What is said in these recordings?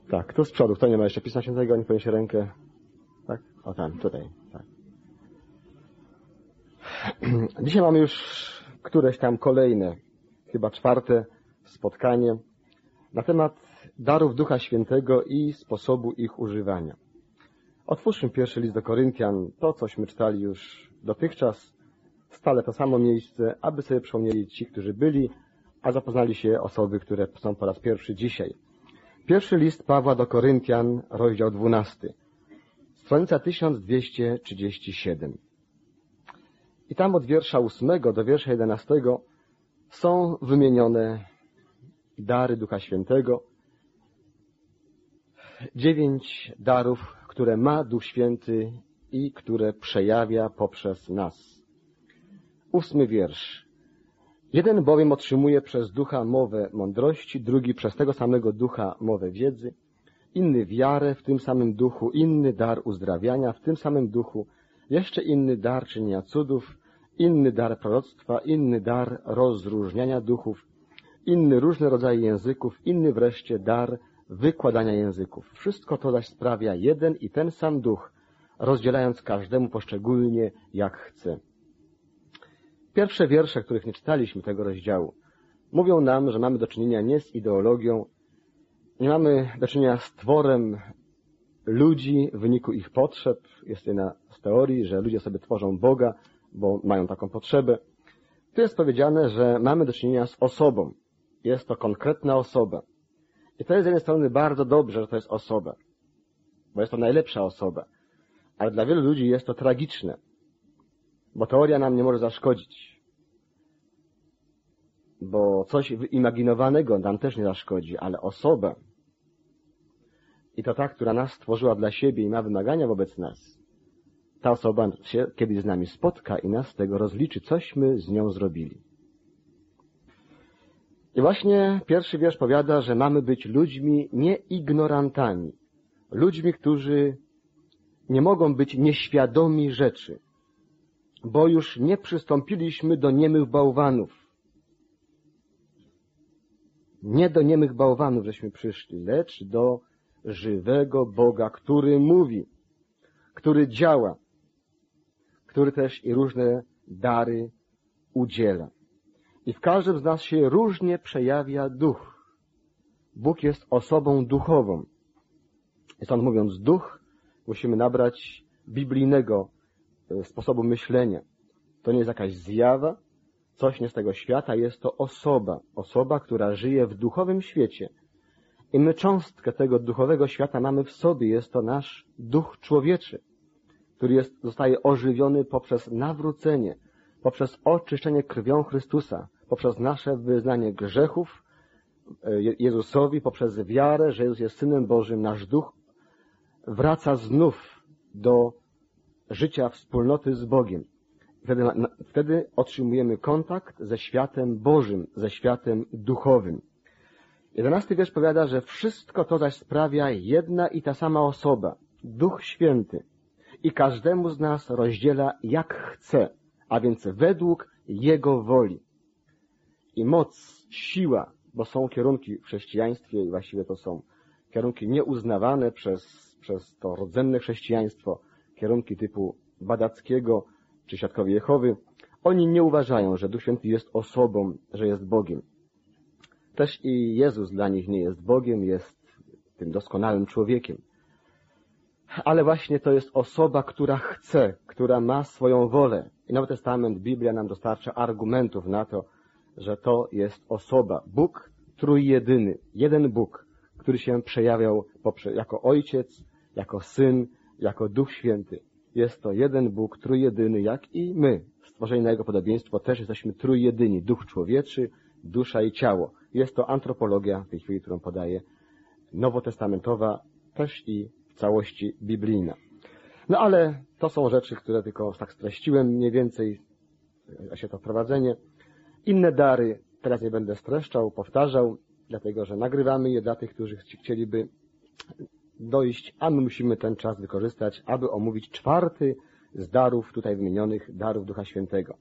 Tak, tu z przodu, kto nie ma jeszcze Pisma Świętego, nie podniesie rękę. Tak? O tam, tutaj. Tak. Dzisiaj mamy już któreś tam kolejne, chyba 4. spotkanie na temat darów Ducha Świętego i sposobu ich używania. Otwórzmy pierwszy list do Koryntian, to cośmy czytali już dotychczas, stale to samo miejsce, aby sobie przypomnieli ci, którzy byli, a zapoznali się osoby, które są po raz pierwszy dzisiaj. Pierwszy list Pawła do Koryntian, rozdział 12, stronica 1237. I tam od wiersza 8 do wiersza 11 są wymienione dary Ducha Świętego. 9 darów, które ma Duch Święty i które przejawia poprzez nas. 8 wiersz. Jeden bowiem otrzymuje przez Ducha mowę mądrości, drugi przez tego samego Ducha mowę wiedzy, inny wiarę w tym samym Duchu, inny dar uzdrawiania w tym samym Duchu, jeszcze inny dar czynienia cudów, inny dar proroctwa, inny dar rozróżniania duchów, inny różne rodzaje języków, inny wreszcie dar wykładania języków. Wszystko to zaś sprawia jeden i ten sam Duch, rozdzielając każdemu poszczególnie jak chce. Pierwsze wiersze, których nie czytaliśmy tego rozdziału, mówią nam, że mamy do czynienia nie z ideologią, nie mamy do czynienia z tworem ludzi w wyniku ich potrzeb. Jest jedna z teorii, że ludzie sobie tworzą Boga, bo mają taką potrzebę. Tu jest powiedziane, że mamy do czynienia z osobą. Jest to konkretna osoba. I to jest z jednej strony bardzo dobrze, że to jest osoba, bo jest to najlepsza osoba. Ale dla wielu ludzi jest to tragiczne, bo teoria nam nie może zaszkodzić. Bo coś wyimaginowanego nam też nie zaszkodzi, ale osoba, i to ta, która nas stworzyła dla siebie i ma wymagania wobec nas, ta osoba się kiedyś z nami spotka i nas z tego rozliczy, cośmy z nią zrobili. I właśnie pierwszy wiersz powiada, że mamy być ludźmi nieignorantami, ludźmi, którzy nie mogą być nieświadomi rzeczy, bo już nie przystąpiliśmy do niemych bałwanów. Nie do niemych bałwanów żeśmy przyszli, lecz do żywego Boga, który mówi, który działa, który też i różne dary udziela. I w każdym z nas się różnie przejawia duch. Bóg jest osobą duchową. I stąd mówiąc duch, musimy nabrać biblijnego sposobu myślenia. To nie jest jakaś zjawa, coś nie z tego świata, jest to osoba. Osoba, która żyje w duchowym świecie. I my cząstkę tego duchowego świata mamy w sobie. Jest to nasz duch człowieczy, który zostaje ożywiony poprzez nawrócenie, poprzez oczyszczenie krwią Chrystusa, poprzez nasze wyznanie grzechów Jezusowi, poprzez wiarę, że Jezus jest Synem Bożym. Nasz duch wraca znów do życia wspólnoty z Bogiem. Wtedy otrzymujemy kontakt ze światem Bożym, ze światem duchowym. 11 wiersz powiada, że wszystko to zaś sprawia jedna i ta sama osoba, Duch Święty, i każdemu z nas rozdziela jak chce, a więc według Jego woli. I moc, siła, bo są kierunki w chrześcijaństwie i właściwie to są kierunki nieuznawane przez to rodzenne chrześcijaństwo, kierunki typu badackiego czy Świadkowie Jehowy. Oni nie uważają, że Duch Święty jest osobą, że jest Bogiem. Też i Jezus dla nich nie jest Bogiem, jest tym doskonałym człowiekiem. Ale właśnie to jest osoba, która chce, która ma swoją wolę. I Nowy Testament, Biblia nam dostarcza argumentów na to, że to jest osoba. Bóg trójjedyny, jeden Bóg, który się przejawiał jako Ojciec, jako Syn, jako Duch Święty. Jest to jeden Bóg trójjedyny, jak i my, stworzeni na Jego podobieństwo, też jesteśmy trójjedyni. Duch człowieczy, dusza i ciało. Jest to antropologia w tej chwili, którą podaje nowotestamentowa, też i w całości biblijna. No ale to są rzeczy, które tylko tak streściłem mniej więcej, się to wprowadzenie. Inne dary teraz nie będę streszczał, powtarzał, dlatego że nagrywamy je dla tych, którzy chcieliby dojść, a my musimy ten czas wykorzystać, aby omówić 4 z darów tutaj wymienionych, darów Ducha Świętego.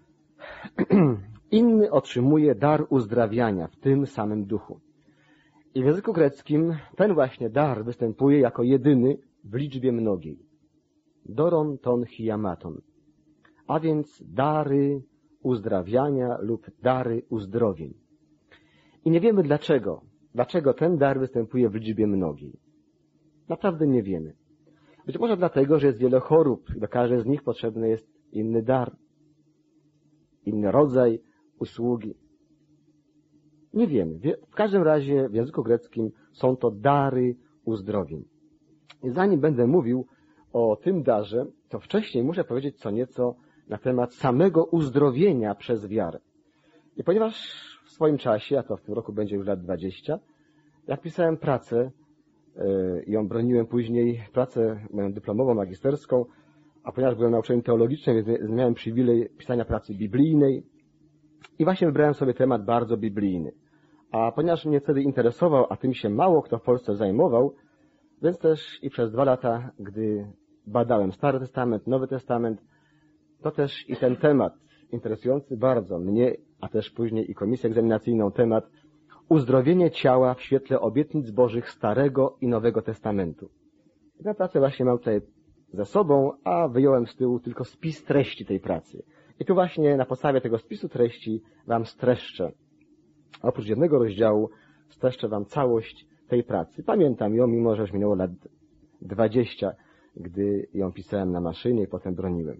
Inny otrzymuje dar uzdrawiania w tym samym duchu. I w języku greckim ten właśnie dar występuje jako jedyny w liczbie mnogiej. Doron ton hiamaton. A więc dary uzdrawiania lub dary uzdrowień. I nie wiemy dlaczego. Dlaczego ten dar występuje w liczbie mnogiej. Naprawdę nie wiemy. Być może dlatego, że jest wiele chorób i do każdej z nich potrzebny jest inny dar, inny rodzaj usługi. Nie wiemy. W każdym razie w języku greckim są to dary uzdrowień. I zanim będę mówił o tym darze, to wcześniej muszę powiedzieć co nieco na temat samego uzdrowienia przez wiarę. I ponieważ w swoim czasie, a to w tym roku będzie już lat 20, jak pisałem pracę i ją broniłem później, pracę moją dyplomową, magisterską, a ponieważ byłem nauczycielem teologicznym, więc miałem przywilej pisania pracy biblijnej i właśnie wybrałem sobie temat bardzo biblijny. A ponieważ mnie wtedy interesował, a tym się mało kto w Polsce zajmował, więc też i przez 2 lata, gdy badałem Stary Testament, Nowy Testament, to też i ten temat interesujący bardzo mnie, a też później i komisję egzaminacyjną, temat uzdrowienie ciała w świetle obietnic Bożych Starego i Nowego Testamentu. I tę pracę właśnie mam tutaj ze sobą, a wyjąłem z tyłu tylko spis treści tej pracy. I tu właśnie na podstawie tego spisu treści wam streszczę. Oprócz jednego rozdziału streszczę wam całość tej pracy. Pamiętam ją, mimo że już minęło lat 20, gdy ją pisałem na maszynie i potem broniłem.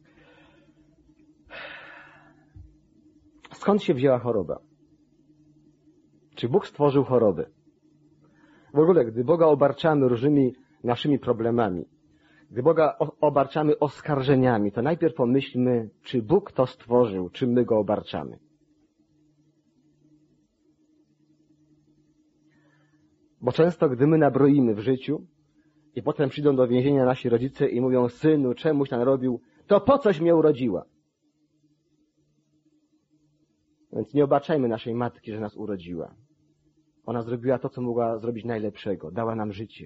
Skąd się wzięła choroba? Czy Bóg stworzył chorobę? W ogóle, gdy Boga obarczamy różnymi naszymi problemami, gdy Boga obarczamy oskarżeniami, to najpierw pomyślmy, czy Bóg to stworzył, czy my Go obarczamy. Bo często, gdy my nabroimy w życiu i potem przyjdą do więzienia nasi rodzice i mówią: synu, czemuś narobił, to po coś mnie urodziła. Więc nie obarczajmy naszej matki, że nas urodziła. Ona zrobiła to, co mogła zrobić najlepszego. Dała nam życie.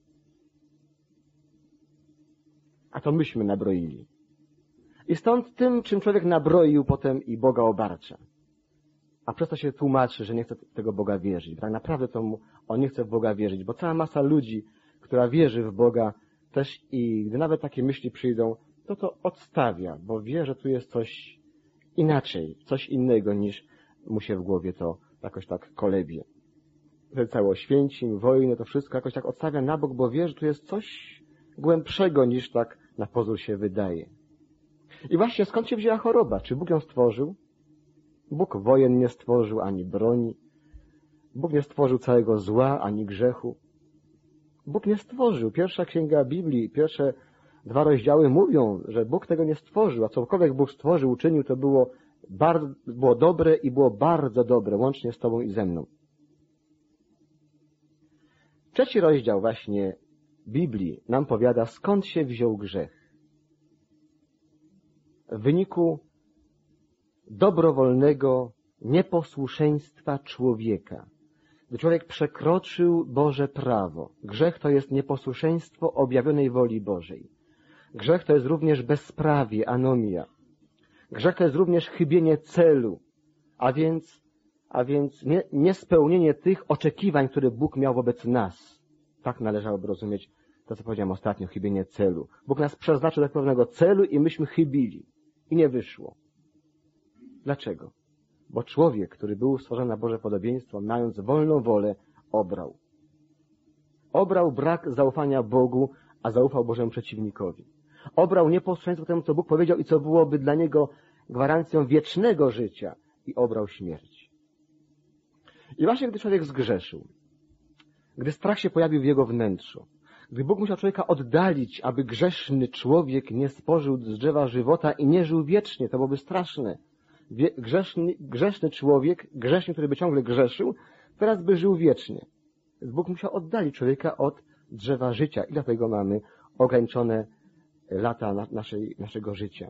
A to myśmy nabroili. I stąd tym, czym człowiek nabroił, potem i Boga obarcza. A przez to się tłumaczy, że nie chce tego Boga wierzyć. Tak naprawdę to on nie chce w Boga wierzyć, bo cała masa ludzi, która wierzy w Boga, też i gdy nawet takie myśli przyjdą, to odstawia, bo wie, że tu jest coś inaczej, coś innego niż mu się w głowie to jakoś tak kolebie. Te całe Oświęcim, wojny, to wszystko jakoś tak odstawia na bok, bo wie, że tu jest coś głębszego niż tak na pozór się wydaje. I właśnie skąd się wzięła choroba? Czy Bóg ją stworzył? Bóg wojen nie stworzył, ani broni. Bóg nie stworzył całego zła, ani grzechu. Bóg nie stworzył. Pierwsza księga Biblii, pierwsze 2 rozdziały mówią, że Bóg tego nie stworzył, a cokolwiek Bóg stworzył, uczynił, to było dobre i było bardzo dobre, łącznie z Tobą i ze mną. 3 rozdział właśnie Biblii nam powiada, skąd się wziął grzech. W wyniku dobrowolnego nieposłuszeństwa człowieka. Gdy człowiek przekroczył Boże prawo. Grzech to jest nieposłuszeństwo objawionej woli Bożej. Grzech to jest również bezprawie, anomia. Grzech to jest również chybienie celu, a więc niespełnienie tych oczekiwań, które Bóg miał wobec nas. Tak należałoby rozumieć to, co powiedziałem ostatnio, chybienie celu. Bóg nas przeznaczył do pewnego celu i myśmy chybili. I nie wyszło. Dlaczego? Bo człowiek, który był stworzony na Boże podobieństwo, mając wolną wolę, obrał. Obrał brak zaufania Bogu, a zaufał Bożemu przeciwnikowi. Obrał nieposłuszeństwo temu, co Bóg powiedział i co byłoby dla niego gwarancją wiecznego życia i obrał śmierć. I właśnie gdy człowiek zgrzeszył, gdy strach się pojawił w jego wnętrzu, gdy Bóg musiał człowieka oddalić, aby grzeszny człowiek nie spożył z drzewa żywota i nie żył wiecznie, to byłoby straszne. Grzeszny człowiek, grzeszny, który by ciągle grzeszył, teraz by żył wiecznie. Więc Bóg musiał oddalić człowieka od drzewa życia i dlatego mamy ograniczone lata naszego życia.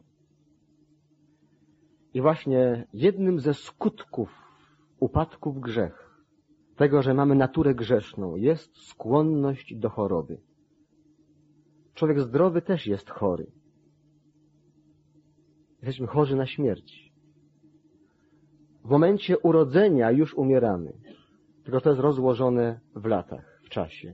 I właśnie jednym ze skutków upadku w grzech, tego, że mamy naturę grzeszną, jest skłonność do choroby. Człowiek zdrowy też jest chory. Jesteśmy chorzy na śmierć. W momencie urodzenia już umieramy. tylko to jest rozłożone w latach, w czasie.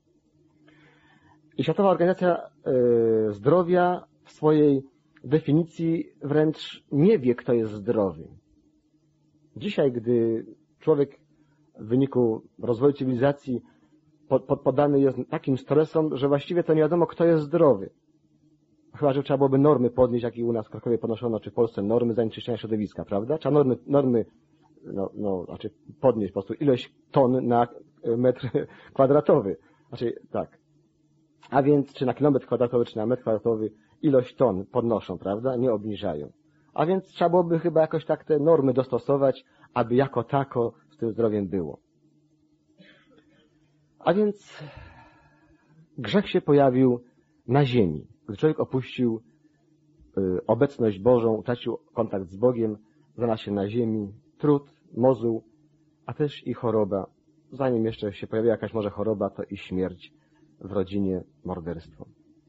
I Światowa Organizacja Zdrowia w swojej definicji wręcz nie wie, kto jest zdrowy. Dzisiaj, gdy człowiek w wyniku rozwoju cywilizacji poddany jest takim stresom, że właściwie to nie wiadomo, kto jest zdrowy. Chyba, że trzeba byłoby normy podnieść, jak i u nas w Krakowie podnoszono, czy w Polsce normy zanieczyszczenia środowiska, prawda? Trzeba normy znaczy podnieść po prostu ilość ton na metr kwadratowy. Znaczy, tak. A więc, czy na kilometr kwadratowy, czy na metr kwadratowy, ilość ton podnoszą, prawda? Nie obniżają. A więc trzeba byłoby chyba jakoś tak te normy dostosować, aby jako tako z tym zdrowiem było. A więc grzech się pojawił na ziemi. Gdy człowiek opuścił obecność Bożą, utracił kontakt z Bogiem, znalazł się na ziemi, trud, mozuł, a też i choroba. Zanim jeszcze się pojawiła jakaś może choroba, to i śmierć w rodzinie, morderstwo.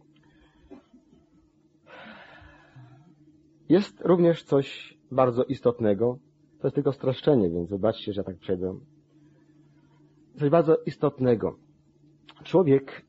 Jest również coś bardzo istotnego. To jest tylko streszczenie, więc wybaczcie, że ja tak przejdę. Coś bardzo istotnego. Człowiek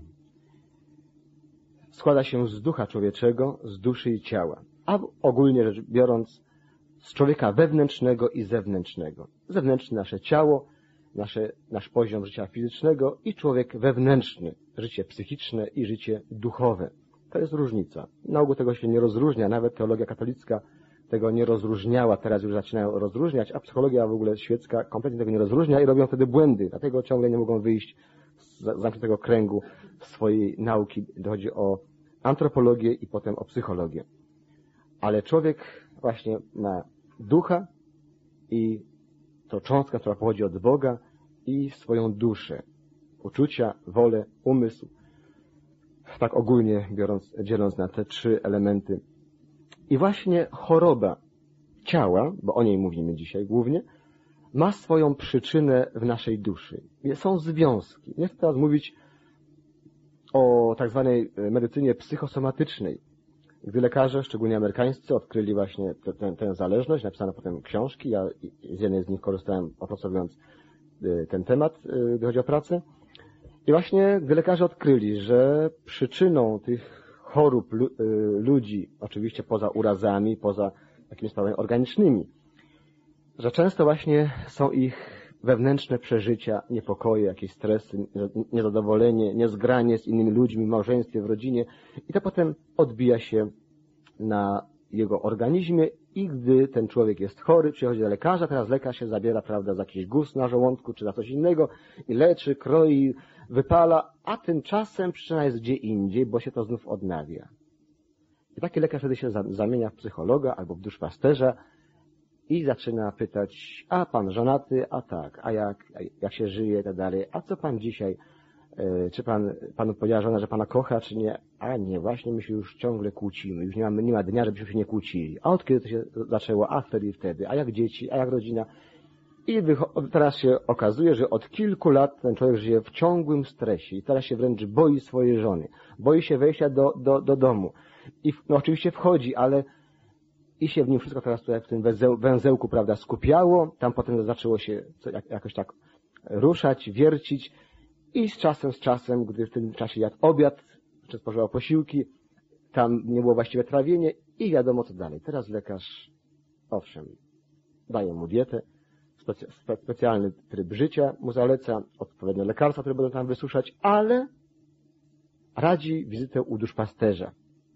składa się z ducha człowieczego, z duszy i ciała, a ogólnie rzecz biorąc z człowieka wewnętrznego i zewnętrznego. Zewnętrzne nasze ciało, nasz poziom życia fizycznego i człowiek wewnętrzny, życie psychiczne i życie duchowe. To jest różnica. Na ogół tego się nie rozróżnia, nawet teologia katolicka tego nie rozróżniała, teraz już zaczynają rozróżniać, a psychologia w ogóle świecka kompletnie tego nie rozróżnia i robią wtedy błędy, dlatego ciągle nie mogą wyjść z zamkniętego kręgu swojej nauki. Chodzi o antropologię i potem o psychologię. Ale człowiek właśnie ma ducha i to cząstka, która pochodzi od Boga i swoją duszę, uczucia, wolę, umysł, tak ogólnie biorąc, dzieląc na te trzy elementy. I właśnie choroba ciała, bo o niej mówimy dzisiaj głównie, ma swoją przyczynę w naszej duszy. Są związki. Nie chcę teraz mówić o tak zwanej medycynie psychosomatycznej, gdy lekarze, szczególnie amerykańscy, odkryli właśnie tę zależność, napisano potem książki, ja z jednej z nich korzystałem, opracowując ten temat, gdy chodzi o pracę. I właśnie gdy lekarze odkryli, że przyczyną tych chorób ludzi, oczywiście poza urazami, poza jakimiś sprawami organicznymi, że często właśnie są ich wewnętrzne przeżycia, niepokoje, jakieś stresy, niezadowolenie, niezgranie z innymi ludźmi, w małżeństwie, w rodzinie i to potem odbija się na jego organizmie i gdy ten człowiek jest chory, przychodzi do lekarza, teraz lekarz się zabiera, prawda, za jakiś guz na żołądku czy za coś innego i leczy, kroi, wypala, a tymczasem przyczyna jest gdzie indziej, bo się to znów odnawia. I taki lekarz wtedy się zamienia w psychologa albo w duszpasterza i zaczyna pytać, a pan żonaty, a tak, a jak się żyje i tak dalej, a co pan dzisiaj, czy panu powiedziała żona, że pana kocha, czy nie? A nie, właśnie my się już ciągle kłócimy, już nie ma dnia, żebyśmy się nie kłócili. A od kiedy to się zaczęło? A wtedy i wtedy. A jak dzieci? A jak rodzina? I teraz się okazuje, że od kilku lat ten człowiek żyje w ciągłym stresie i teraz się wręcz boi swojej żony. Boi się wejścia do domu. I oczywiście wchodzi, ale i się w nim wszystko teraz tutaj w tym węzełku, prawda, skupiało. Tam potem zaczęło się jakoś tak ruszać, wiercić. I z czasem, gdy w tym czasie jadł obiad, czy spożywał posiłki, tam nie było właściwe trawienie i wiadomo co dalej. Teraz lekarz, owszem, daje mu dietę, specjalny tryb życia mu zaleca, odpowiednie lekarstwa, które będą tam wysuszać, ale radzi wizytę u duszpasterza.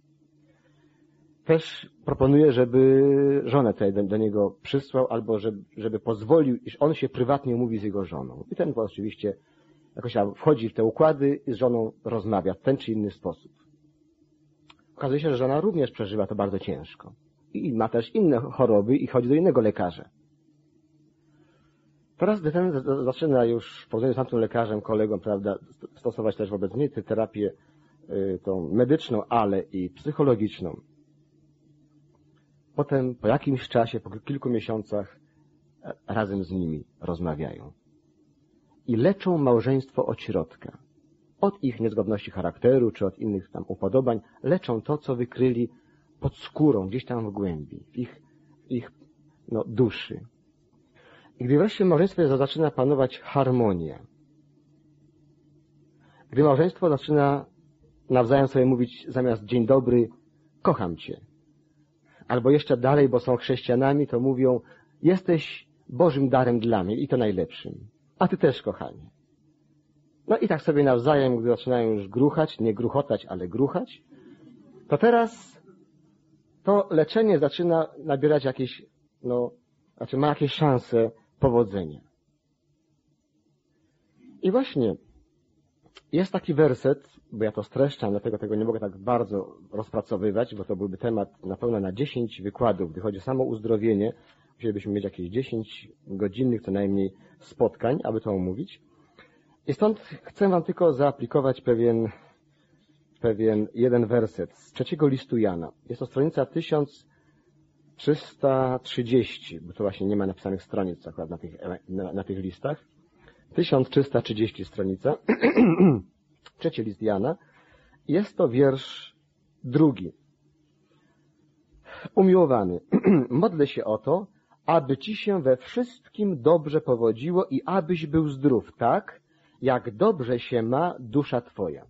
Też proponuje, żeby żonę tutaj do niego przysłał, albo żeby pozwolił, iż on się prywatnie umówi z jego żoną. I ten oczywiście jakoś tam wchodzi w te układy i z żoną rozmawia w ten czy inny sposób. Okazuje się, że żona również przeżywa to bardzo ciężko. I ma też inne choroby i chodzi do innego lekarza. Teraz gdy ten zaczyna już w porównaniu z tamtym lekarzem, kolegą, prawda, stosować też wobec niej tę terapię tą medyczną, ale i psychologiczną. Potem po jakimś czasie, po kilku miesiącach razem z nimi rozmawiają. I leczą małżeństwo od środka. Od ich niezgodności charakteru, czy od innych tam upodobań, leczą to, co wykryli pod skórą, gdzieś tam w głębi, w ich duszy. I gdy wreszcie w małżeństwie zaczyna panować harmonia, gdy małżeństwo zaczyna nawzajem sobie mówić zamiast dzień dobry, kocham cię. Albo jeszcze dalej, bo są chrześcijanami, to mówią, jesteś Bożym darem dla mnie i to najlepszym. A ty też, kochanie. No i tak sobie nawzajem, gdy zaczynają już gruchać, nie gruchotać, ale gruchać, to teraz to leczenie zaczyna nabierać jakieś, ma jakieś szanse powodzenia. I właśnie jest taki werset, bo ja to streszczam, dlatego tego nie mogę tak bardzo rozpracowywać, bo to byłby temat na pewno na 10 wykładów. Gdy chodzi o samo uzdrowienie, musielibyśmy mieć jakieś 10 godzinnych co najmniej spotkań, aby to omówić. I stąd chcę wam tylko zaaplikować pewien jeden werset z 3 listu Jana. Jest to stronica 1330, bo to właśnie nie ma napisanych stronic akurat na tych listach. 1330 stronica. 3 list Jana. Jest to wiersz 2. Umiłowany, modlę się o to, aby ci się we wszystkim dobrze powodziło i abyś był zdrów, tak jak dobrze się ma dusza twoja.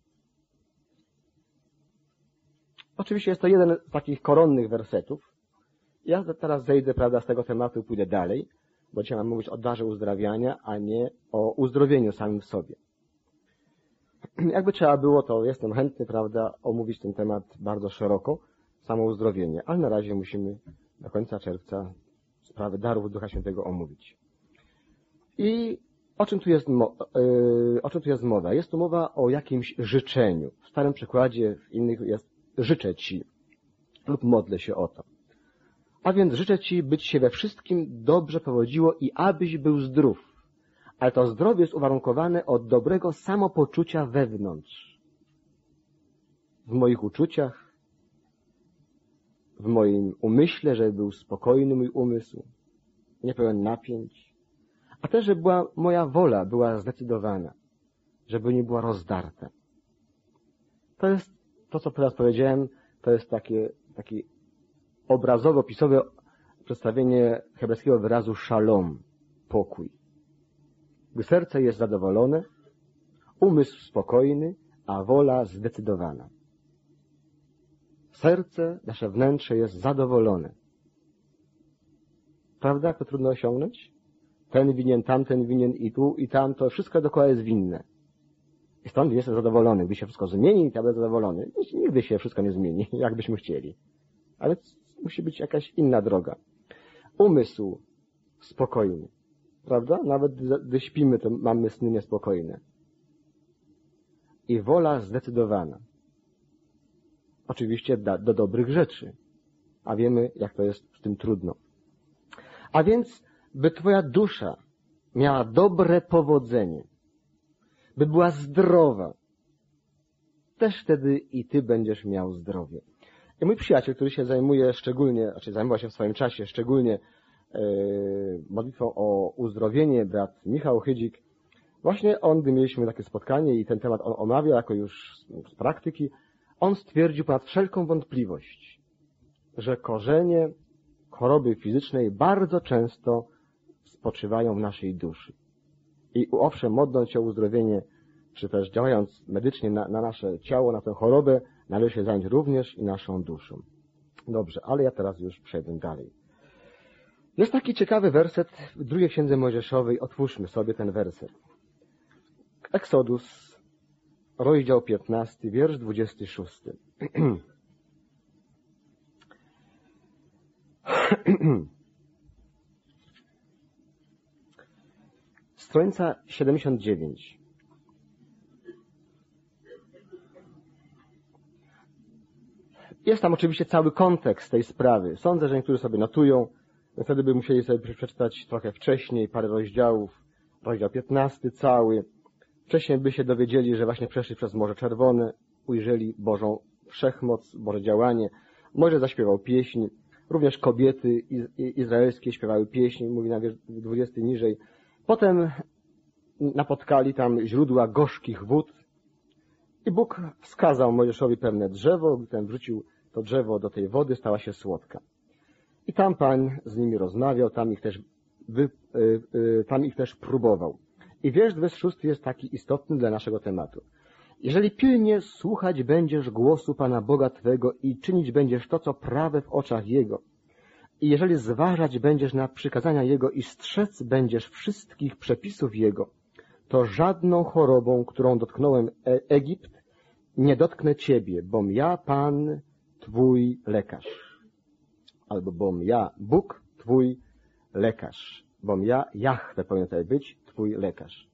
Oczywiście jest to jeden z takich koronnych wersetów. Ja teraz zejdę, z tego tematu i pójdę dalej, bo dzisiaj mam mówić o darze uzdrawiania, a nie o uzdrowieniu samym w sobie. Jakby trzeba było, to jestem chętny, omówić ten temat bardzo szeroko, samo uzdrowienie, ale na razie musimy do końca czerwca sprawę darów Ducha Świętego omówić. I o czym tu jest mowa? Jest tu mowa o jakimś życzeniu. W starym przykładzie, w innych jest życzę ci lub modlę się o to. A więc życzę ci, by ci się we wszystkim dobrze powodziło i abyś był zdrów. Ale to zdrowie jest uwarunkowane od dobrego samopoczucia wewnątrz. W moich uczuciach, w moim umyśle, żeby był spokojny mój umysł, niepełen napięć, a też, żeby moja wola była zdecydowana, żeby nie była rozdarta. To jest to, co teraz powiedziałem, to jest takie obrazowo-opisowe przedstawienie hebrajskiego wyrazu szalom, pokój. Gdy serce jest zadowolone, umysł spokojny, a wola zdecydowana. Serce, nasze wnętrze jest zadowolone. Prawda? Jak to trudno osiągnąć? Ten winien, tamten winien i tu, i tam, to wszystko dookoła jest winne. I stąd jestem zadowolony. Gdy się wszystko zmieni, to będę zadowolony. Nigdy się wszystko nie zmieni, jakbyśmy chcieli. Ale musi być jakaś inna droga. Umysł spokojny. Prawda? Nawet gdy śpimy, to mamy sny niespokojne. I wola zdecydowana. Oczywiście do dobrych rzeczy. A wiemy, jak to jest z tym trudno. A więc, by twoja dusza miała dobre powodzenie, by była zdrowa, też wtedy i ty będziesz miał zdrowie. I mój przyjaciel, który się zajmuje zajmował się w swoim czasie szczególnie modlitwą o uzdrowienie, brat Michał Chydzik, właśnie gdy mieliśmy takie spotkanie i ten temat on omawiał jako już z praktyki, on stwierdził ponad wszelką wątpliwość, że korzenie choroby fizycznej bardzo często spoczywają w naszej duszy. I owszem, modląc się o uzdrowienie, czy też działając medycznie na nasze ciało, na tę chorobę, należy się zająć również i naszą duszą. Dobrze, ale ja teraz już przejdę dalej. Jest taki ciekawy werset w 2 Księdze Mojżeszowej. Otwórzmy sobie ten werset. Exodus, rozdział 15, wiersz 26. Stronica 79. Jest tam oczywiście cały kontekst tej sprawy. Sądzę, że niektórzy sobie notują. Wtedy by musieli sobie przeczytać trochę wcześniej, parę rozdziałów. Rozdział 15 cały. Wcześniej by się dowiedzieli, że właśnie przeszli przez Morze Czerwone, ujrzeli Bożą wszechmoc, Boże działanie. Mojżesz zaśpiewał pieśń. Również kobiety izraelskie śpiewały pieśń, mówi na 20 niżej. Potem napotkali tam źródła gorzkich wód i Bóg wskazał Mojżeszowi pewne drzewo, gdy ten wrzucił to drzewo do tej wody, stała się słodka. I tam Pan z nimi rozmawiał, tam ich też tam ich też próbował. I wiersz 26 jest taki istotny dla naszego tematu. Jeżeli pilnie słuchać będziesz głosu Pana Boga Twego i czynić będziesz to, co prawe w oczach Jego, i jeżeli zważać będziesz na przykazania Jego i strzec będziesz wszystkich przepisów Jego, to żadną chorobą, którą dotknąłem Egipt, nie dotknę Ciebie, bom ja, Pan, Twój lekarz. Albo bom ja, Bóg, Twój lekarz. Bom ja, Jahwe powinien tutaj być, Twój lekarz.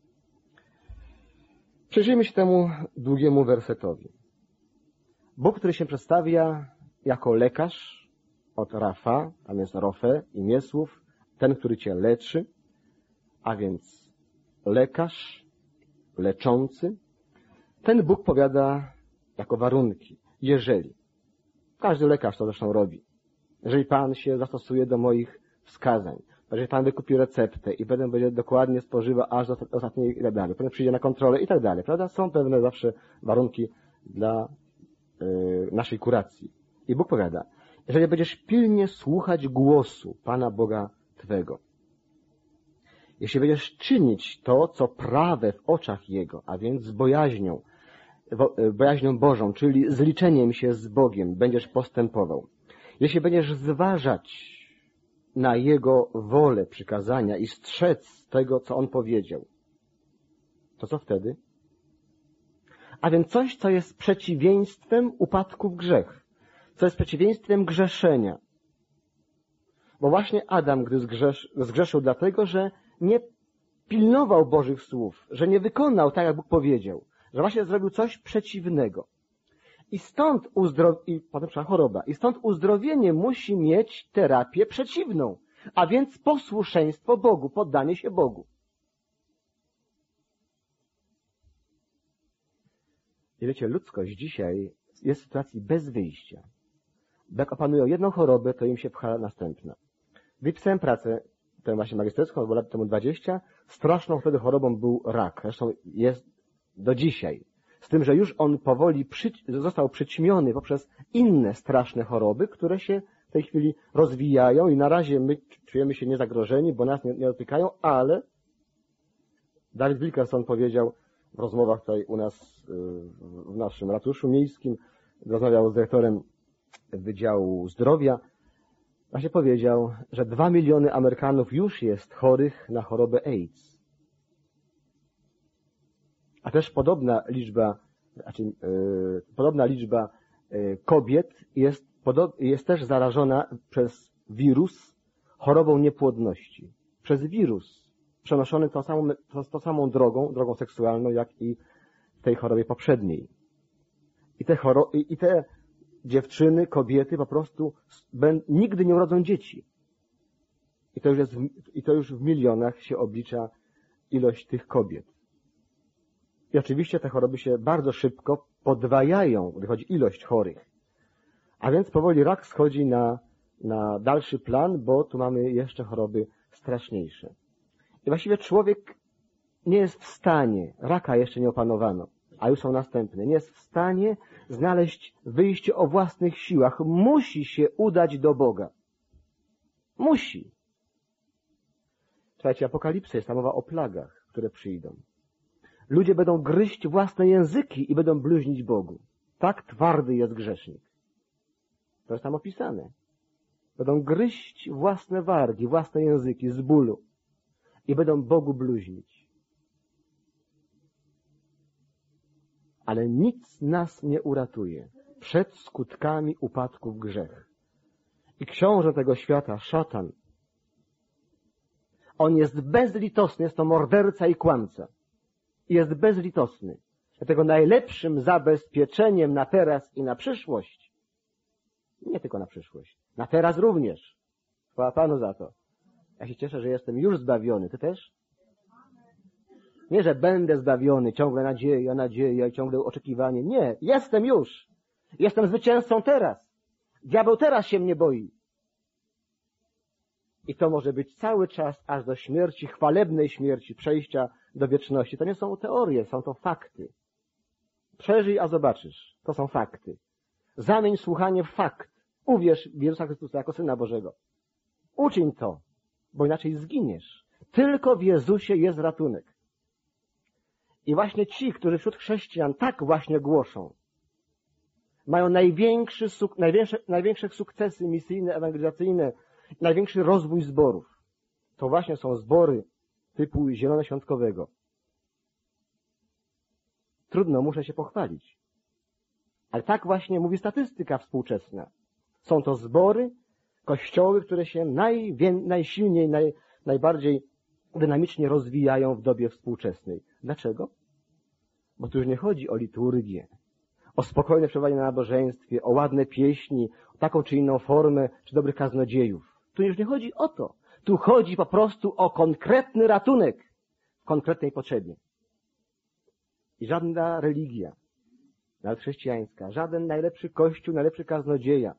Przyjrzyjmy się temu długiemu wersetowi. Bóg, który się przedstawia jako lekarz od Rafa, a więc Rofe, imię słów, ten, który Cię leczy, a więc lekarz, leczący, ten Bóg powiada jako warunki. Jeżeli, każdy lekarz to zresztą robi, jeżeli Pan się zastosuje do moich wskazań, jeżeli Pan wykupi receptę i potem będzie dokładnie spożywał aż do ostatniej i tak dalej, potem przyjdzie na kontrolę i tak dalej, prawda? Są pewne zawsze warunki dla naszej kuracji. I Bóg powiada, jeżeli będziesz pilnie słuchać głosu Pana Boga Twego, jeśli będziesz czynić to, co prawe w oczach Jego, a więc z bojaźnią Bożą, czyli z liczeniem się z Bogiem będziesz postępował, jeśli będziesz zważać na Jego wolę, przykazania i strzec tego, co On powiedział, to co wtedy? A więc coś, co jest przeciwieństwem upadku w grzech, co jest przeciwieństwem grzeszenia. Bo właśnie Adam, gdy zgrzeszył dlatego, że nie pilnował Bożych słów, że nie wykonał tak, jak Bóg powiedział, że właśnie zrobił coś przeciwnego. I stąd potem przyszła choroba. I stąd uzdrowienie musi mieć terapię przeciwną, a więc posłuszeństwo Bogu, poddanie się Bogu. I wiecie, ludzkość dzisiaj jest w sytuacji bez wyjścia. Bo jak opanują jedną chorobę, to im się pcha następna. Wypisałem pracę, tę właśnie magisterską, bo lat temu 20, straszną wtedy chorobą był rak. Zresztą jest do dzisiaj. Z tym, że już on powoli został przyćmiony poprzez inne straszne choroby, które się w tej chwili rozwijają i na razie my czujemy się niezagrożeni, bo nas nie dotykają, ale David Wilkerson powiedział w rozmowach tutaj u nas w naszym ratuszu miejskim, rozmawiał z dyrektorem Wydziału Zdrowia, właśnie powiedział, że 2 miliony Amerykanów już jest chorych na chorobę AIDS. A też podobna liczba kobiet jest też zarażona przez wirus chorobą niepłodności. Przez wirus przenoszony tą samą drogą seksualną, jak i w tej chorobie poprzedniej. I te dziewczyny, kobiety po prostu nigdy nie urodzą dzieci. I to już w milionach się oblicza ilość tych kobiet. I oczywiście te choroby się bardzo szybko podwajają, gdy chodzi o ilość chorych. A więc powoli rak schodzi na dalszy plan, bo tu mamy jeszcze choroby straszniejsze. I właściwie człowiek nie jest w stanie, raka jeszcze nie opanowano, a już są następne, nie jest w stanie znaleźć wyjście o własnych siłach. Musi się udać do Boga. Musi. Słuchajcie, Apokalipsa jest tam mowa o plagach, które przyjdą. Ludzie będą gryźć własne języki i będą bluźnić Bogu. Tak twardy jest grzesznik. To jest tam opisane. Będą gryźć własne wargi, własne języki z bólu i będą Bogu bluźnić. Ale nic nas nie uratuje przed skutkami upadku w grzech. I książę tego świata, szatan, on jest bezlitosny, jest to morderca i kłamca. I jest bezlitosny. Dlatego najlepszym zabezpieczeniem na teraz i na przyszłość, nie tylko na przyszłość, na teraz również. Chwała Panu za to. Ja się cieszę, że jestem już zbawiony. Ty też? Nie, że będę zbawiony, ciągle nadzieja i ciągle oczekiwanie. Nie, jestem już. Jestem zwycięzcą teraz. Diabeł teraz się mnie boi. I to może być cały czas aż do śmierci, chwalebnej śmierci, przejścia do wieczności. To nie są teorie, są to fakty. Przeżyj, a zobaczysz. To są fakty. Zamień słuchanie w fakt. Uwierz w Jezusa Chrystusa jako Syna Bożego. Uczyń to. bo inaczej zginiesz. Tylko w Jezusie jest ratunek. I właśnie ci, którzy wśród chrześcijan tak właśnie głoszą, mają największe sukcesy misyjne, ewangelizacyjne, największy rozwój zborów. To właśnie są zbory typu zielonoświątkowego. Trudno, muszę się pochwalić. Ale tak właśnie mówi statystyka współczesna. Są to zbory, kościoły, które się najsilniej, najbardziej dynamicznie rozwijają w dobie współczesnej. Dlaczego? Bo tu już nie chodzi o liturgię, o spokojne przebywanie na nabożeństwie, o ładne pieśni, o taką czy inną formę, czy dobrych kaznodziejów. Tu już nie chodzi o to. Tu chodzi po prostu o konkretny ratunek w konkretnej potrzebie. I żadna religia, nawet chrześcijańska, żaden najlepszy kościół, najlepszy kaznodzieja,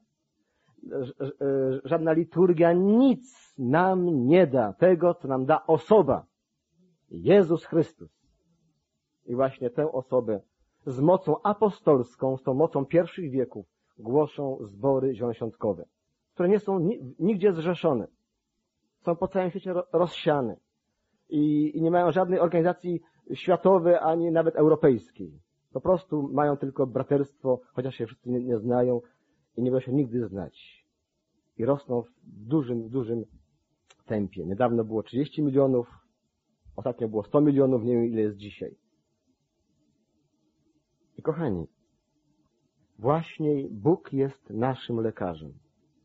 żadna liturgia nic nam nie da tego, co nam da osoba. Jezus Chrystus. I właśnie tę osobę z mocą apostolską, z tą mocą pierwszych wieków głoszą zbory zielonoświątkowe, które nie są nigdzie zrzeszone. Są po całym świecie rozsiane i nie mają żadnej organizacji światowej, ani nawet europejskiej. Po prostu mają tylko braterstwo, chociaż się wszyscy nie znają i nie będą się nigdy znać. I rosną w dużym tempie. Niedawno było 30 milionów, ostatnio było 100 milionów, nie wiem ile jest dzisiaj. I kochani, właśnie Bóg jest naszym lekarzem.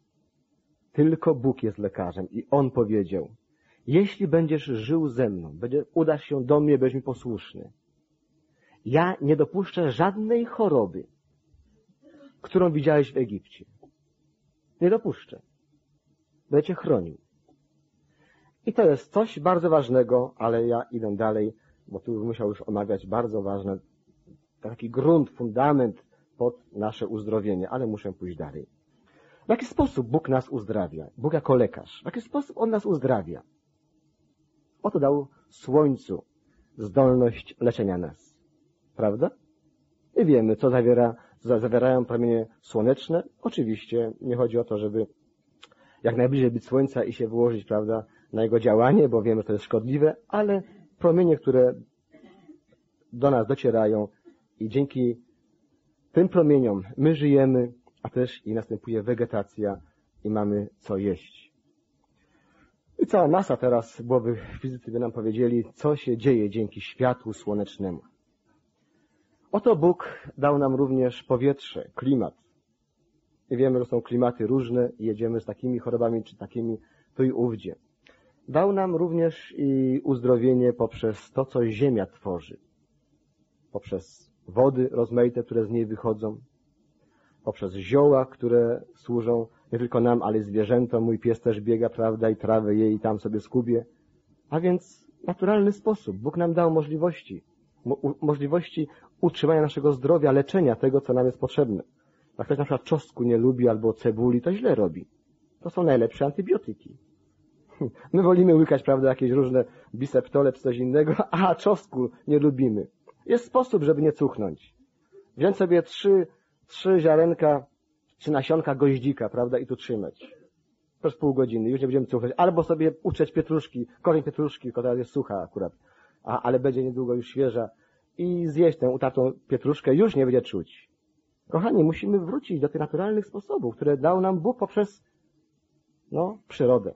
Tylko Bóg jest lekarzem i On powiedział, jeśli będziesz żył ze mną, udasz się do mnie, będziesz mi posłuszny. Ja nie dopuszczę żadnej choroby, którą widziałeś w Egipcie. Nie dopuszczę. Będę cię chronił. I to jest coś bardzo ważnego, ale ja idę dalej, bo tu musiał już omawiać bardzo ważne, taki grunt, fundament pod nasze uzdrowienie, ale muszę pójść dalej. W jaki sposób Bóg nas uzdrawia? Bóg jako lekarz. W jaki sposób On nas uzdrawia? Oto dał słońcu zdolność leczenia nas. Prawda? I wiemy, co zawierają promienie słoneczne. Oczywiście nie chodzi o to, żeby jak najbliżej być słońca i się wyłożyć, prawda, na jego działanie, bo wiemy, że to jest szkodliwe, ale promienie, które do nas docierają i dzięki tym promieniom my żyjemy, a też i następuje wegetacja i mamy co jeść. I cała masa teraz, byłoby fizycy by nam powiedzieli, co się dzieje dzięki światłu słonecznemu. Oto Bóg dał nam również powietrze, klimat. I wiemy, że są klimaty różne i jedziemy z takimi chorobami czy takimi tu i ówdzie. Dał nam również i uzdrowienie poprzez to, co ziemia tworzy. Poprzez wody rozmaite, które z niej wychodzą. Poprzez zioła, które służą nie tylko nam, ale i zwierzętom. Mój pies też biega, prawda, i trawę je i tam sobie skubie. A więc w naturalny sposób Bóg nam dał możliwości utrzymania naszego zdrowia, leczenia tego, co nam jest potrzebne. Jak ktoś na przykład czosnku nie lubi albo cebuli, to źle robi. To są najlepsze antybiotyki. My wolimy łykać, prawda, jakieś różne biseptole czy coś innego, a czosnku nie lubimy. Jest sposób, żeby nie cuchnąć. Wziąć sobie trzy ziarenka czy nasionka goździka, prawda, i tu trzymać. Przez pół godziny, już nie będziemy cuchnąć. Albo sobie utrzeć pietruszki, korzeń pietruszki, która jest sucha akurat, ale będzie niedługo już świeża, i zjeść tę utartą pietruszkę, już nie będzie czuć. Kochani, musimy wrócić do tych naturalnych sposobów, które dał nam Bóg poprzez, przyrodę.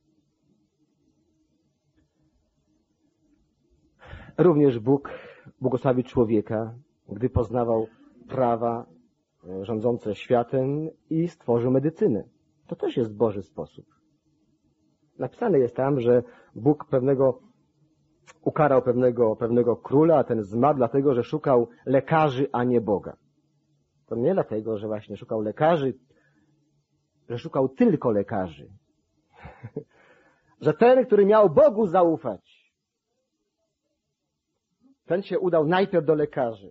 Również Bóg błogosławi człowieka, gdy poznawał prawa rządzące światem i stworzył medycynę. To też jest Boży sposób. Napisane jest tam, że Bóg ukarał pewnego króla, a ten zmarł dlatego, że szukał lekarzy, a nie Boga. To nie dlatego, że właśnie szukał lekarzy, że szukał tylko lekarzy. Że ten, który miał Bogu zaufać, ten się udał najpierw do lekarzy.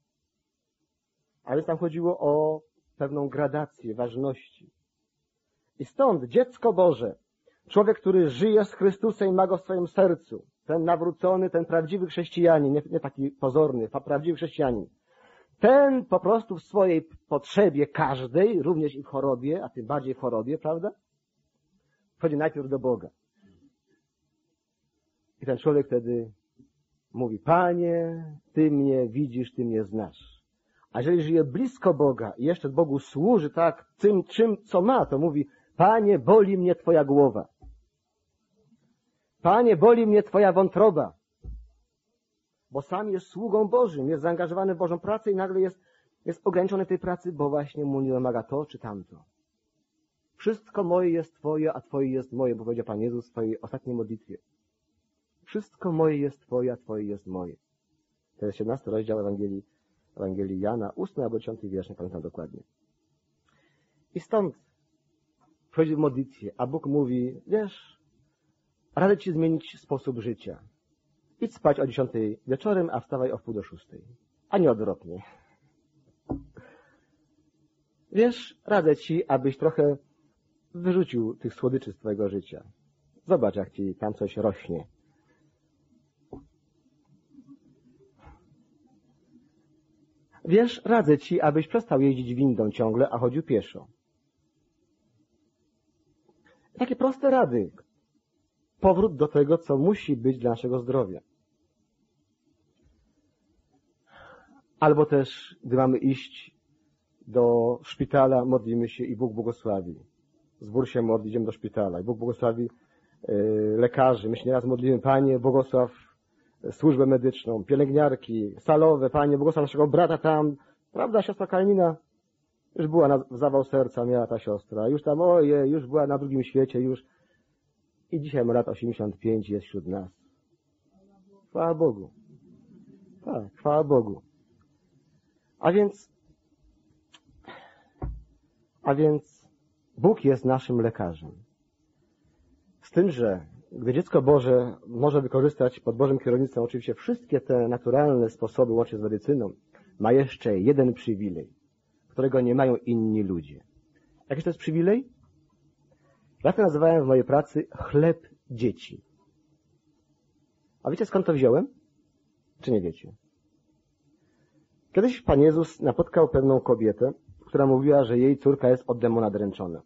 Ale tam chodziło o pewną gradację ważności. I stąd dziecko Boże, człowiek, który żyje z Chrystusem i ma go w swoim sercu, ten nawrócony, ten prawdziwy chrześcijanin, nie taki pozorny, prawdziwy chrześcijanin, ten po prostu w swojej potrzebie każdej, również i w chorobie, a tym bardziej w chorobie, prawda? Wchodzi najpierw do Boga. I ten człowiek wtedy mówi, Panie, Ty mnie widzisz, Ty mnie znasz. A jeżeli żyje blisko Boga i jeszcze Bogu służy tak czym, co ma, to mówi, Panie, boli mnie Twoja głowa. Panie, boli mnie Twoja wątroba. Bo sam jest sługą Bożym, jest zaangażowany w Bożą pracę i nagle jest ograniczony w tej pracy, bo właśnie mu nie domaga to czy tamto. Wszystko moje jest Twoje, a Twoje jest moje, bo powiedział Pan Jezus w swojej ostatniej modlitwie. Wszystko moje jest Twoje, a Twoje jest moje. To jest 17 rozdział Ewangelii Jana, 8 albo 10 wiersz, nie pamiętam dokładnie. I stąd wchodzi w modlitwie, a Bóg mówi, wiesz, radzę Ci zmienić sposób życia. Idź spać o 10 wieczorem, a wstawaj o 5:30. A nie odwrotnie. Wiesz, radzę Ci, abyś trochę wyrzucił tych słodyczy z Twojego życia. Zobacz, jak Ci tam coś rośnie. Wiesz, radzę Ci, abyś przestał jeździć windą ciągle, a chodził pieszo. Takie proste rady. Powrót do tego, co musi być dla naszego zdrowia. Albo też, gdy mamy iść do szpitala, modlimy się i Bóg błogosławi. Zbór się modli, idziemy do szpitala i Bóg błogosławi lekarzy. My się nieraz modlimy, Panie, błogosław służbę medyczną, pielęgniarki, salowe, Panie, błogosław naszego brata tam. Prawda, siostra Kalnina już była na zawał serca, miała ta siostra. Już tam, ojej, już była na drugim świecie, już. I dzisiaj ma lat 85, jest wśród nas. Chwała Bogu. Tak, chwała Bogu. A więc Bóg jest naszym lekarzem. Z tym, że gdy dziecko Boże może wykorzystać pod Bożym kierownictwem oczywiście wszystkie te naturalne sposoby, łącznie z medycyną, ma jeszcze jeden przywilej, którego nie mają inni ludzie. Jakiś to jest przywilej? Ja to nazywałem w mojej pracy chleb dzieci. A wiecie, skąd to wziąłem? Czy nie wiecie? Kiedyś Pan Jezus napotkał pewną kobietę, która mówiła, że jej córka jest od demona dręczona.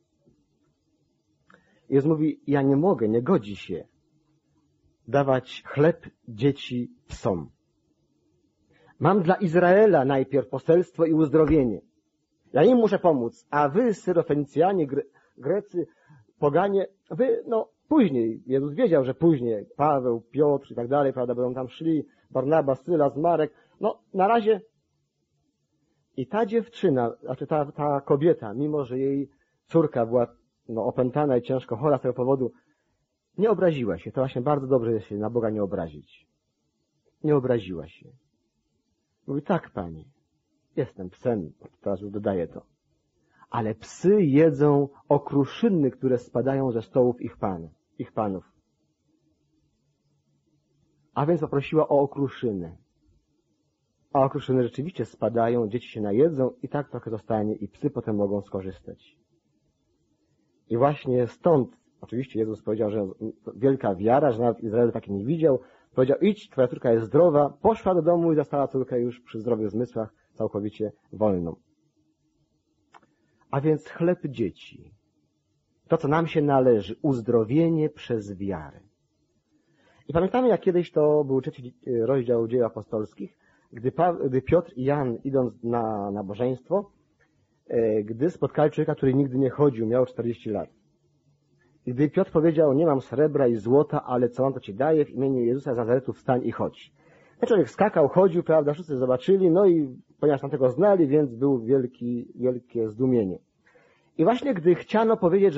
Jezus mówi, ja nie mogę, nie godzi się dawać chleb dzieci psom. Mam dla Izraela najpierw poselstwo i uzdrowienie. Ja im muszę pomóc, a wy, Syrofenicjanie, Grecy, poganie, wy, później, Jezus wiedział, że później Paweł, Piotr i tak dalej, prawda, będą tam szli, Barnaba, Sylas, Marek, na razie. I ta dziewczyna, znaczy ta kobieta, mimo że jej córka była opętana i ciężko chora z tego powodu, nie obraziła się. To właśnie bardzo dobrze jest się na Boga nie obrazić. Nie obraziła się. Mówi, tak, Pani, jestem psem, teraz już dodaję to. Ale psy jedzą okruszyny, które spadają ze stołów ich panów. A więc poprosiła o okruszyny. A okruszyny rzeczywiście spadają, dzieci się najedzą i tak trochę zostanie i psy potem mogą skorzystać. I właśnie stąd, oczywiście Jezus powiedział, że wielka wiara, że nawet Izrael takiej nie widział. Powiedział, idź, twoja córka jest zdrowa. Poszła do domu i zastała córkę już przy zdrowych zmysłach całkowicie wolną. A więc chleb dzieci. To, co nam się należy. Uzdrowienie przez wiarę. I pamiętamy, jak kiedyś to był 3 rozdział Dziejów Apostolskich, gdy Piotr i Jan, idąc na nabożeństwo, gdy spotkali człowieka, który nigdy nie chodził, miał 40 lat. I gdy Piotr powiedział, nie mam srebra i złota, ale co mam, to ci daję, w imieniu Jezusa z Nazaretu wstań i chodź. Ten człowiek skakał, chodził, prawda, wszyscy zobaczyli, i ponieważ tam tego znali, więc było wielkie zdumienie. I właśnie gdy chciano powiedzieć,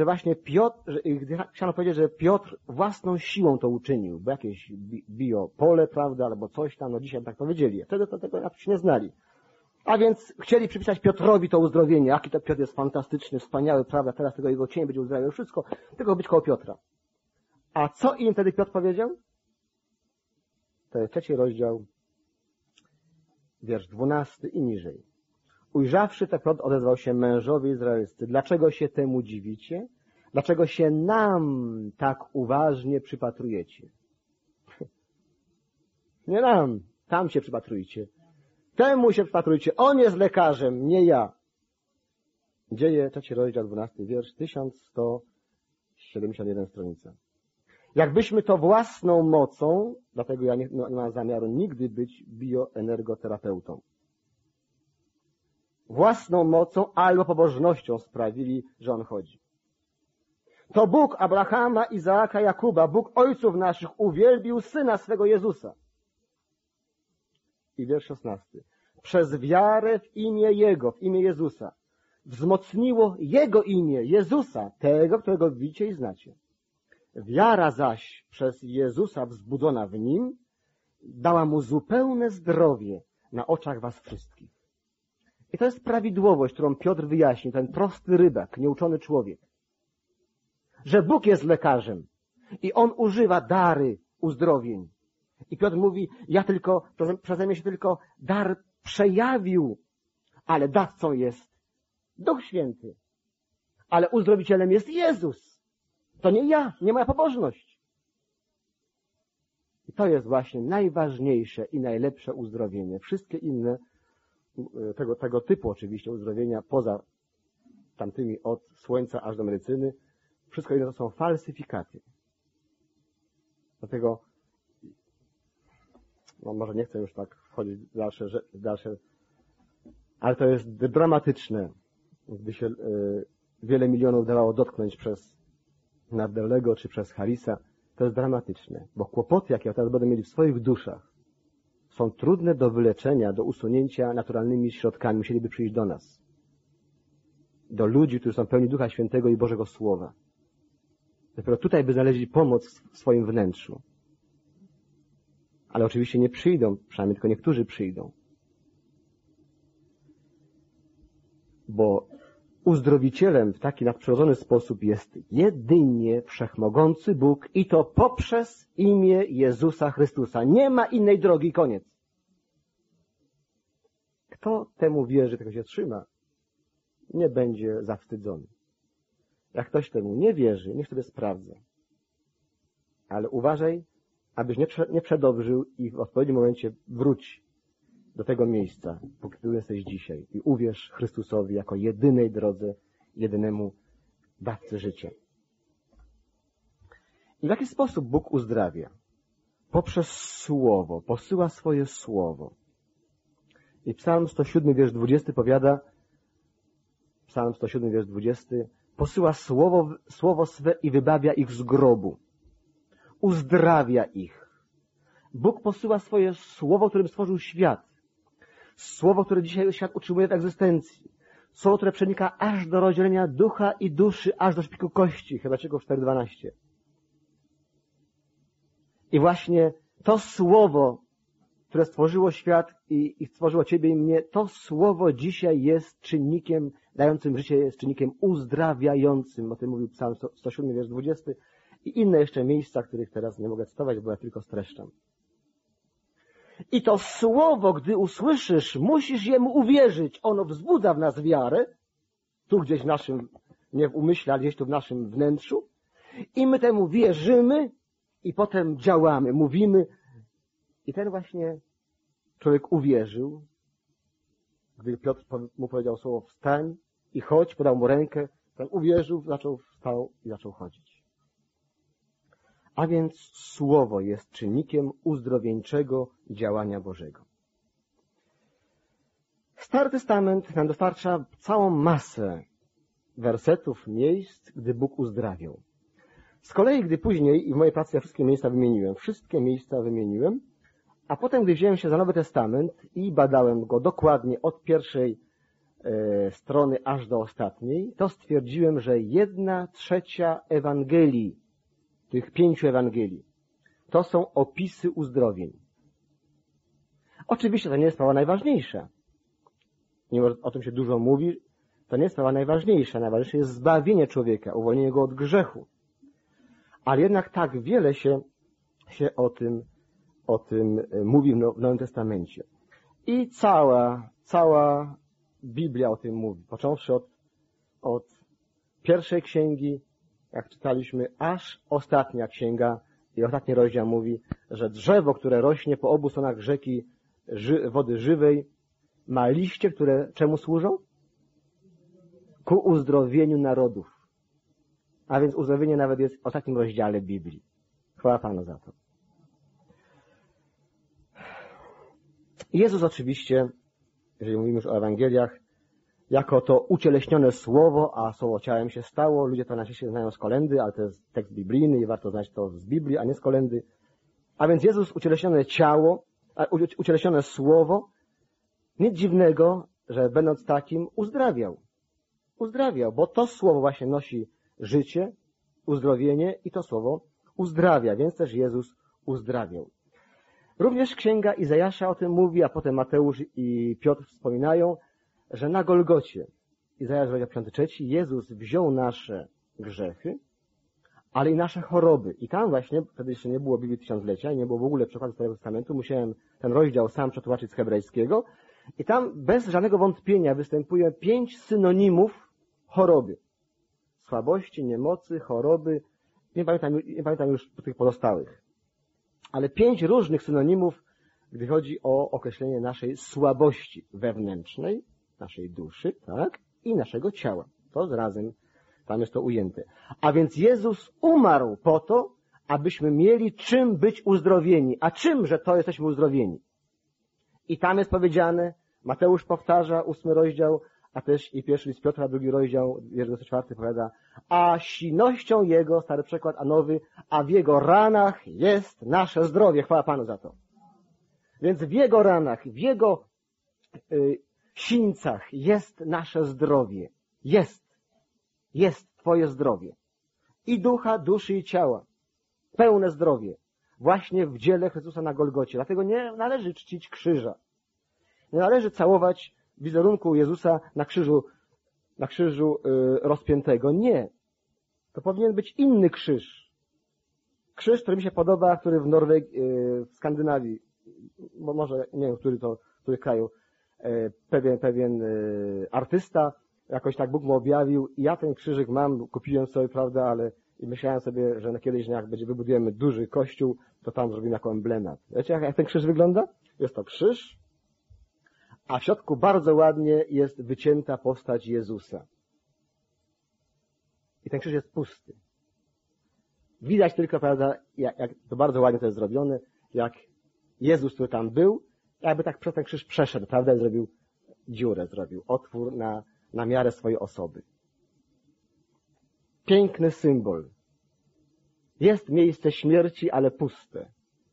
że Piotr własną siłą to uczynił, bo jakieś biopole, prawda, albo coś tam, dzisiaj tak powiedzieli. Wtedy to tego się nie znali. A więc chcieli przypisać Piotrowi to uzdrowienie. Jaki to Piotr jest fantastyczny, wspaniały, prawda, teraz tego jego cień będzie uzdrawiał, wszystko, tylko być koło Piotra. A co im wtedy Piotr powiedział? To jest 3 rozdział, wiersz 12 i niżej. Ujrzawszy to, Piotr odezwał się mężowie izraelscy. Dlaczego się temu dziwicie? Dlaczego się nam tak uważnie przypatrujecie? Nie nam, tam się przypatrujcie. Temu się przypatrujcie. On jest lekarzem, nie ja. Dzieje, 3 rozdział, 12 wiersz, 1171 stronica. Jakbyśmy to własną mocą, dlatego ja nie mam zamiaru nigdy być bioenergoterapeutą, własną mocą albo pobożnością sprawili, że on chodzi. To Bóg Abrahama, Izaaka, Jakuba, Bóg ojców naszych uwielbił Syna swego Jezusa. I wiersz 16. Przez wiarę w imię Jego, w imię Jezusa, wzmocniło Jego imię, Jezusa, tego, którego widzicie i znacie. Wiara zaś przez Jezusa wzbudzona w Nim dała Mu zupełne zdrowie na oczach was wszystkich. I to jest prawidłowość, którą Piotr wyjaśnił, ten prosty rybak, nieuczony człowiek. Że Bóg jest lekarzem i On używa dary uzdrowień. I Piotr mówi, przeze mnie się tylko dar przejawił, ale dawcą jest Duch Święty. Ale uzdrowicielem jest Jezus. To nie ja, nie moja pobożność. I to jest właśnie najważniejsze i najlepsze uzdrowienie. Wszystkie inne, tego typu oczywiście uzdrowienia, poza tamtymi od słońca aż do medycyny, wszystko inne to są falsyfikaty. Dlatego, może nie chcę już tak wchodzić w dalsze, ale to jest dramatyczne, gdy się wiele milionów dawało dotknąć przez Nardelego czy przez Harrisa. To jest dramatyczne, bo kłopoty, jakie teraz będą mieli w swoich duszach, są trudne do wyleczenia, do usunięcia naturalnymi środkami. Musieliby przyjść do nas. Do ludzi, którzy są pełni Ducha Świętego i Bożego Słowa. Dopiero tutaj by znaleźli pomoc w swoim wnętrzu. Ale oczywiście nie przyjdą, przynajmniej tylko niektórzy przyjdą. Bo uzdrowicielem w taki nadprzyrodzony sposób jest jedynie wszechmogący Bóg i to poprzez imię Jezusa Chrystusa. Nie ma innej drogi, koniec. Kto temu wierzy, tego się trzyma, nie będzie zawstydzony. Jak ktoś temu nie wierzy, niech sobie sprawdza. Ale uważaj, abyś nie przedobrzył i w odpowiednim momencie wróć do tego miejsca, po którym jesteś dzisiaj i uwierz Chrystusowi jako jedynej drodze, jedynemu dawcy życia. I w jaki sposób Bóg uzdrawia? Poprzez Słowo, posyła swoje Słowo. I Psalm 107, wiersz 20 powiada, Psalm 107, wiersz 20, posyła słowo swe i wybawia ich z grobu. Uzdrawia ich. Bóg posyła swoje Słowo, którym stworzył świat. Słowo, które dzisiaj świat utrzymuje w egzystencji. Słowo, które przenika aż do rozdzielenia ducha i duszy, aż do szpiku kości. Hebrajczyków 4:12. I właśnie to Słowo, które stworzyło świat i stworzyło Ciebie i mnie, to Słowo dzisiaj jest czynnikiem dającym życie, jest czynnikiem uzdrawiającym. O tym mówił Psalm 107, wiersz 20 i inne jeszcze miejsca, których teraz nie mogę cytować, bo ja tylko streszczam. I to Słowo, gdy usłyszysz, musisz Jemu uwierzyć. Ono wzbudza w nas wiarę, tu gdzieś w naszym, nie w umyśle, ale gdzieś tu w naszym wnętrzu. I my temu wierzymy i potem działamy, mówimy. I ten właśnie człowiek uwierzył, gdy Piotr mu powiedział słowo wstań i chodź, podał mu rękę, ten uwierzył, wstał i zaczął chodzić. A więc Słowo jest czynnikiem uzdrowieńczego działania Bożego. Stary Testament nam dostarcza całą masę wersetów, miejsc, gdy Bóg uzdrawiał. Z kolei, gdy później, i w mojej pracy ja wszystkie miejsca wymieniłem, a potem, gdy wziąłem się za Nowy Testament i badałem go dokładnie od pierwszej strony aż do ostatniej, to stwierdziłem, że 1/3 Ewangelii, tych 5 Ewangelii, to są opisy uzdrowień. Oczywiście to nie jest sprawa najważniejsza. Mimo że o tym się dużo mówi, to nie jest sprawa najważniejsza. Najważniejsze jest zbawienie człowieka, uwolnienie go od grzechu. Ale jednak tak wiele się o tym mówi w Nowym Testamencie. I cała Biblia o tym mówi. Począwszy od pierwszej księgi, jak czytaliśmy, aż ostatnia księga i ostatni rozdział mówi, że drzewo, które rośnie po obu stronach rzeki wody żywej, ma liście, które czemu służą? Ku uzdrowieniu narodów. A więc uzdrowienie nawet jest w ostatnim rozdziale Biblii. Chwała Panu za to. Jezus oczywiście, jeżeli mówimy już o Ewangeliach, jako to ucieleśnione słowo, a słowo ciałem się stało, ludzie to najczęściej znają z kolędy, ale to jest tekst biblijny i warto znać to z Biblii, a nie z kolędy. A więc Jezus ucieleśnione ciało, ucieleśnione słowo, nic dziwnego, że będąc takim uzdrawiał. Uzdrawiał, bo to słowo właśnie nosi życie, uzdrowienie i to słowo uzdrawia, więc też Jezus uzdrawiał. Również księga Izajasza o tym mówi, a potem Mateusz i Piotr wspominają, że na Golgocie, Izajasz 53, Jezus wziął nasze grzechy, ale i nasze choroby. I tam właśnie, wtedy jeszcze nie było Biblii Tysiąclecia, nie było w ogóle przekładu Starego Testamentu, musiałem ten rozdział sam przetłumaczyć z hebrajskiego. I tam bez żadnego wątpienia występuje 5 synonimów choroby. Słabości, niemocy, choroby, nie pamiętam już tych pozostałych. Ale 5 różnych synonimów, gdy chodzi o określenie naszej słabości wewnętrznej, naszej duszy, tak, i naszego ciała. To razem tam jest to ujęte. A więc Jezus umarł po to, abyśmy mieli czym być uzdrowieni. A czym, że to jesteśmy uzdrowieni? I tam jest powiedziane, Mateusz powtarza, 8 rozdział, a też i 1 list Piotra, 2 rozdział, 24 powiada, a silnością Jego, stary przekład, a nowy, a w Jego ranach jest nasze zdrowie. Chwała Panu za to. Więc w Jego ranach, w Jego sińcach jest nasze zdrowie. Jest Twoje zdrowie. I ducha, duszy i ciała. Pełne zdrowie. Właśnie w dziele Chrystusa na Golgocie. Dlatego nie należy czcić krzyża. Nie należy całować wizerunku Jezusa na krzyżu rozpiętego. Nie. To powinien być inny krzyż. Krzyż, który mi się podoba, który w Norwegii, w Skandynawii, bo może nie wiem, w których kraju, pewien artysta, jakoś tak Bóg mu objawił i ja ten krzyżyk mam, kupiłem sobie, prawda, ale i myślałem sobie, że kiedyś jak wybudujemy duży kościół, to tam zrobimy jako emblemat. Wiecie, jak ten krzyż wygląda? Jest to krzyż, a w środku bardzo ładnie jest wycięta postać Jezusa. I ten krzyż jest pusty. Widać tylko, prawda, jak to bardzo ładnie to jest zrobione, jak Jezus, który tam był, jakby tak przez ten krzyż przeszedł, prawda, i zrobił dziurę, otwór na miarę swojej osoby. Piękny symbol. Jest miejsce śmierci, ale puste.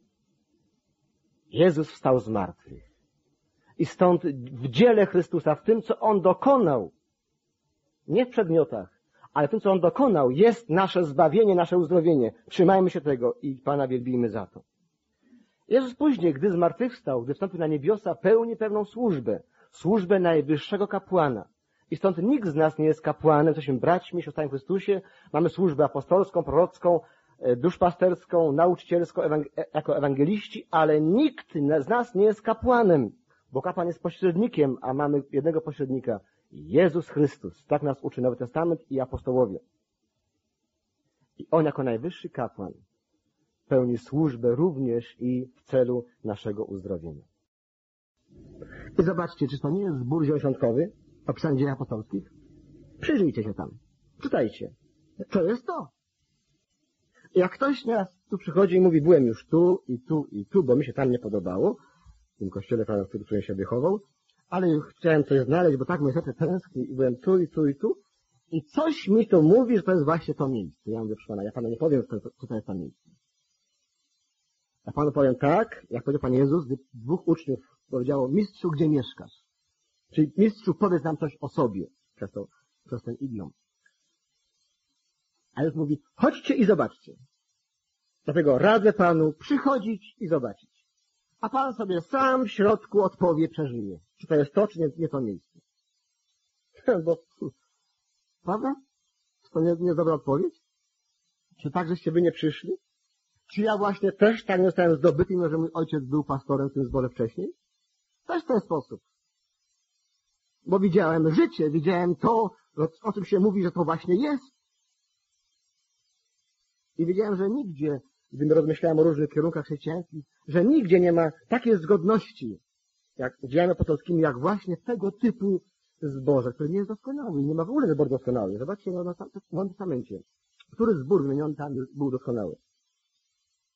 Jezus wstał z martwych. I stąd w dziele Chrystusa, w tym, co On dokonał, nie w przedmiotach, ale w tym, co On dokonał, jest nasze zbawienie, nasze uzdrowienie. Trzymajmy się tego i Pana wielbijmy za to. Jezus później, gdy zmartwychwstał, gdy wstąpił na niebiosa, pełni pewną służbę najwyższego kapłana. I stąd nikt z nas nie jest kapłanem, jesteśmy braćmi, siostrami w Chrystusie, mamy służbę apostolską, prorocką, duszpasterską, nauczycielską, jako ewangeliści, ale nikt z nas nie jest kapłanem, bo kapłan jest pośrednikiem, a mamy jednego pośrednika, Jezus Chrystus. Tak nas uczy Nowy Testament i apostołowie. I On jako najwyższy kapłan pełni służbę również i w celu naszego uzdrowienia. I zobaczcie, czy to nie jest zbór zielonoświątkowy, opisany w Dziejach Apostolskich? Przyjrzyjcie się tam. Czytajcie. Co jest to? Jak ktoś nas tu przychodzi i mówi, byłem już tu i tu i tu, bo mi się tam nie podobało, w tym kościele, w którym się wychował, ale chciałem coś znaleźć, bo tak moje serce tęskni i byłem tu i tu i tu i coś mi to mówi, że to jest właśnie to miejsce. Ja mówię, proszę Pana, ja Panu nie powiem, co to jest to miejsce. Ja Panu powiem tak, jak powiedział Pan Jezus, gdy 2 uczniów powiedziało, mistrzu, gdzie mieszkasz? Czyli mistrzu, powiedz nam coś o sobie przez ten idiom. A Jezus mówi, chodźcie i zobaczcie. Dlatego radzę Panu przychodzić i zobaczyć. A Pan sobie sam w środku odpowie, przeżyje. Czy to jest to, czy nie to miejsce. Bo, prawda? Czy to nie jest dobra odpowiedź? Czy tak, żeście wy nie przyszli? Czy ja właśnie też tak nie zostałem zdobyty, mimo że mój ojciec był pastorem w tym zborze wcześniej? Też w ten sposób. Bo widziałem życie, widziałem to, o czym się mówi, że to właśnie jest. I wiedziałem, że nigdzie, gdy rozmyślałem o różnych kierunkach chrześcijańskich, że nigdzie nie ma takiej zgodności, jak z Dziejami Apostolskimi, jak właśnie tego typu zborze, który nie jest doskonały. Nie ma w ogóle zboru doskonały. Zobaczcie w Nowym Testamencie. Który zbór wymieniony tam był doskonały?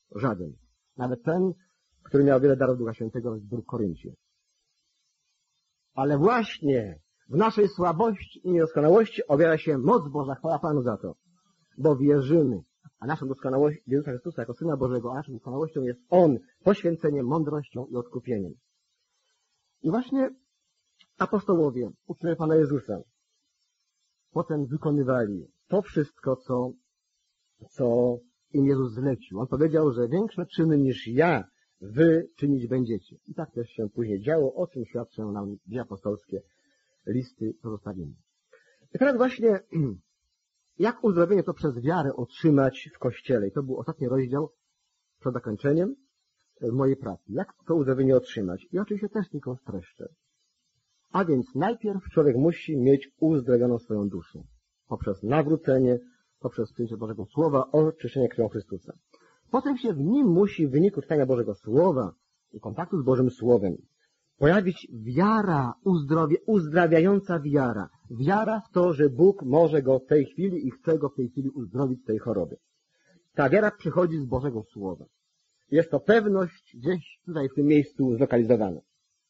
Żaden. Nawet ten, który miał wiele darów Ducha Świętego w Koryncie. Ale właśnie w naszej słabości i niedoskonałości objawia się moc Boża, chwała Panu za to. Bo wierzymy, a naszą doskonałością Jezusa Chrystusa jako Syna Bożego, a naszą doskonałością jest On, poświęceniem, mądrością i odkupieniem. I właśnie apostołowie, uczniowie Pana Jezusa, potem wykonywali to wszystko, co im Jezus zlecił. On powiedział, że większe czyny niż ja wy czynić będziecie. I tak też się później działo, o czym świadczą nam dzieje apostolskie, listy pozostawienia. I teraz właśnie, jak uzdrowienie to przez wiarę otrzymać w Kościele? I to był ostatni rozdział przed zakończeniem mojej pracy. Jak to uzdrowienie otrzymać? I oczywiście też tylko streszczę. A więc najpierw człowiek musi mieć uzdrowioną swoją duszę. Poprzez nawrócenie, poprzez przyjęcie Bożego Słowa, oczyszczenie krwią Chrystusa. Potem się w nim musi w wyniku czytania Bożego Słowa i kontaktu z Bożym Słowem pojawić wiara, uzdrawiająca wiara. Wiara w to, że Bóg może go w tej chwili i chce go w tej chwili uzdrowić z tej choroby. Ta wiara przychodzi z Bożego Słowa. Jest to pewność gdzieś tutaj w tym miejscu zlokalizowana.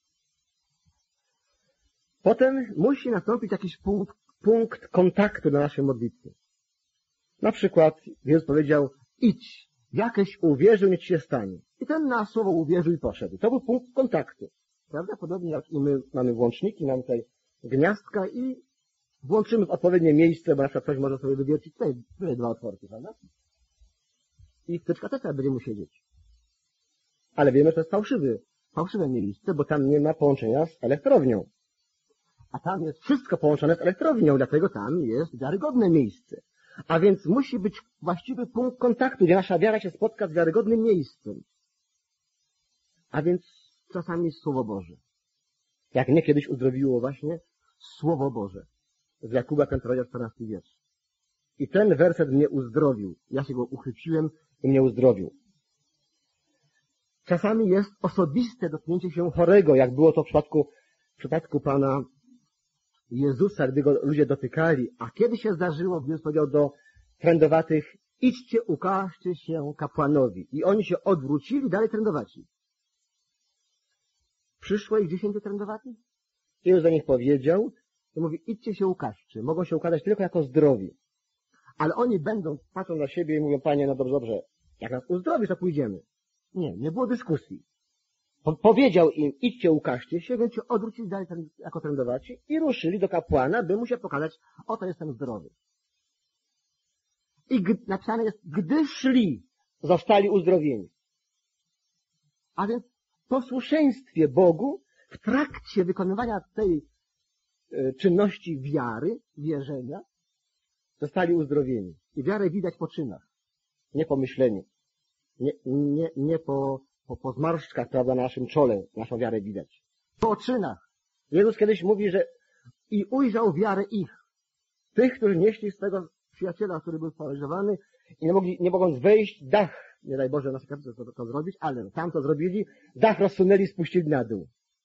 Potem musi nastąpić jakiś punkt kontaktu na naszej modlitwie. Na przykład Jezus powiedział, idź, jakieś uwierzył, niech ci się stanie. I ten na słowo uwierzył i poszedł. To był punkt kontaktu. Prawda? Podobnie jak i my mamy włączniki, mamy tutaj gniazdka i włączymy w odpowiednie miejsce, bo na przykład ktoś może sobie wywiercić tutaj dwa otworki, prawda? I wtyczka też będzie mu siedzieć. Ale wiemy, że to jest fałszywe miejsce, bo tam nie ma połączenia z elektrownią. A tam jest wszystko połączone z elektrownią, dlatego tam jest wiarygodne miejsce. A więc musi być właściwy punkt kontaktu, gdzie nasza wiara się spotka z wiarygodnym miejscem. A więc czasami Słowo Boże. Jak mnie kiedyś uzdrowiło właśnie Słowo Boże. Z Jakuba 5 rozdział 14 wiersz. I ten werset mnie uzdrowił. Ja się go uchwyciłem i mnie uzdrowił. Czasami jest osobiste dotknięcie się chorego, jak było to w przypadku Pana Jezusa, gdy go ludzie dotykali. A kiedy się zdarzyło, Jezus powiedział do trędowatych, idźcie, ukażcie się kapłanowi. I oni się odwrócili, dalej trędowaci. Przyszło ich 10 trędowatych. Jezus do nich powiedział, i mówi, idźcie się ukażcie. Mogą się ukazać tylko jako zdrowi. Ale oni będą, patrzą na siebie i mówią, Panie, no dobrze, jak nas uzdrowisz, to pójdziemy. Nie było dyskusji. Powiedział im, idźcie, ukażcie się, więc się odwrócili dalej jako trędowaci i ruszyli do kapłana, by mu się pokazać, oto jestem zdrowy. I napisane jest, gdy szli, zostali uzdrowieni. A więc w posłuszeństwie Bogu, w trakcie wykonywania tej czynności wiary, wierzenia, zostali uzdrowieni. I wiarę widać po czynach, nie po myśleniu. Nie po zmarszczkach, prawda, na naszym czole naszą wiarę widać. Po czynach. Jezus kiedyś mówi, że i ujrzał wiarę ich. Tych, którzy nieśli swego przyjaciela, który był sparaliżowany i nie mogąc wejść, dach, nie daj Boże, nasze kapitę to zrobić, ale tam to zrobili, dach rozsunęli, spuścili na dół.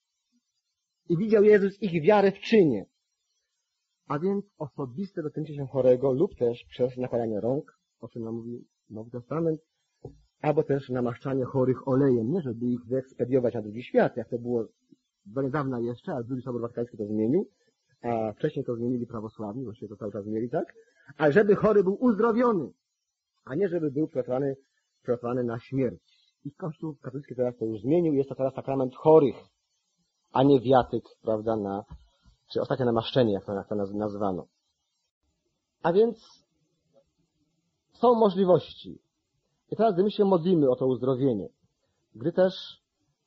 I widział Jezus ich wiarę w czynie. A więc osobiste dotknięcie się chorego lub też przez nakładanie rąk, o czym nam mówi Nowy Testament, albo też namaszczanie chorych olejem, nie żeby ich wyekspediować na drugi świat, jak to było do niedawna jeszcze, ale drugi Sobór Watykański to zmienił, a wcześniej to zmienili prawosławni, właściwie to cały czas zmienili, tak? Ale żeby chory był uzdrowiony, a nie żeby był przygotowany na śmierć. I Kościół katolicki teraz to już zmienił, jest to teraz sakrament chorych, a nie wiatyk, prawda, czy ostatnie namaszczenie, jak to nazwano. A więc są możliwości. I teraz, gdy my się modlimy o to uzdrowienie, gdy też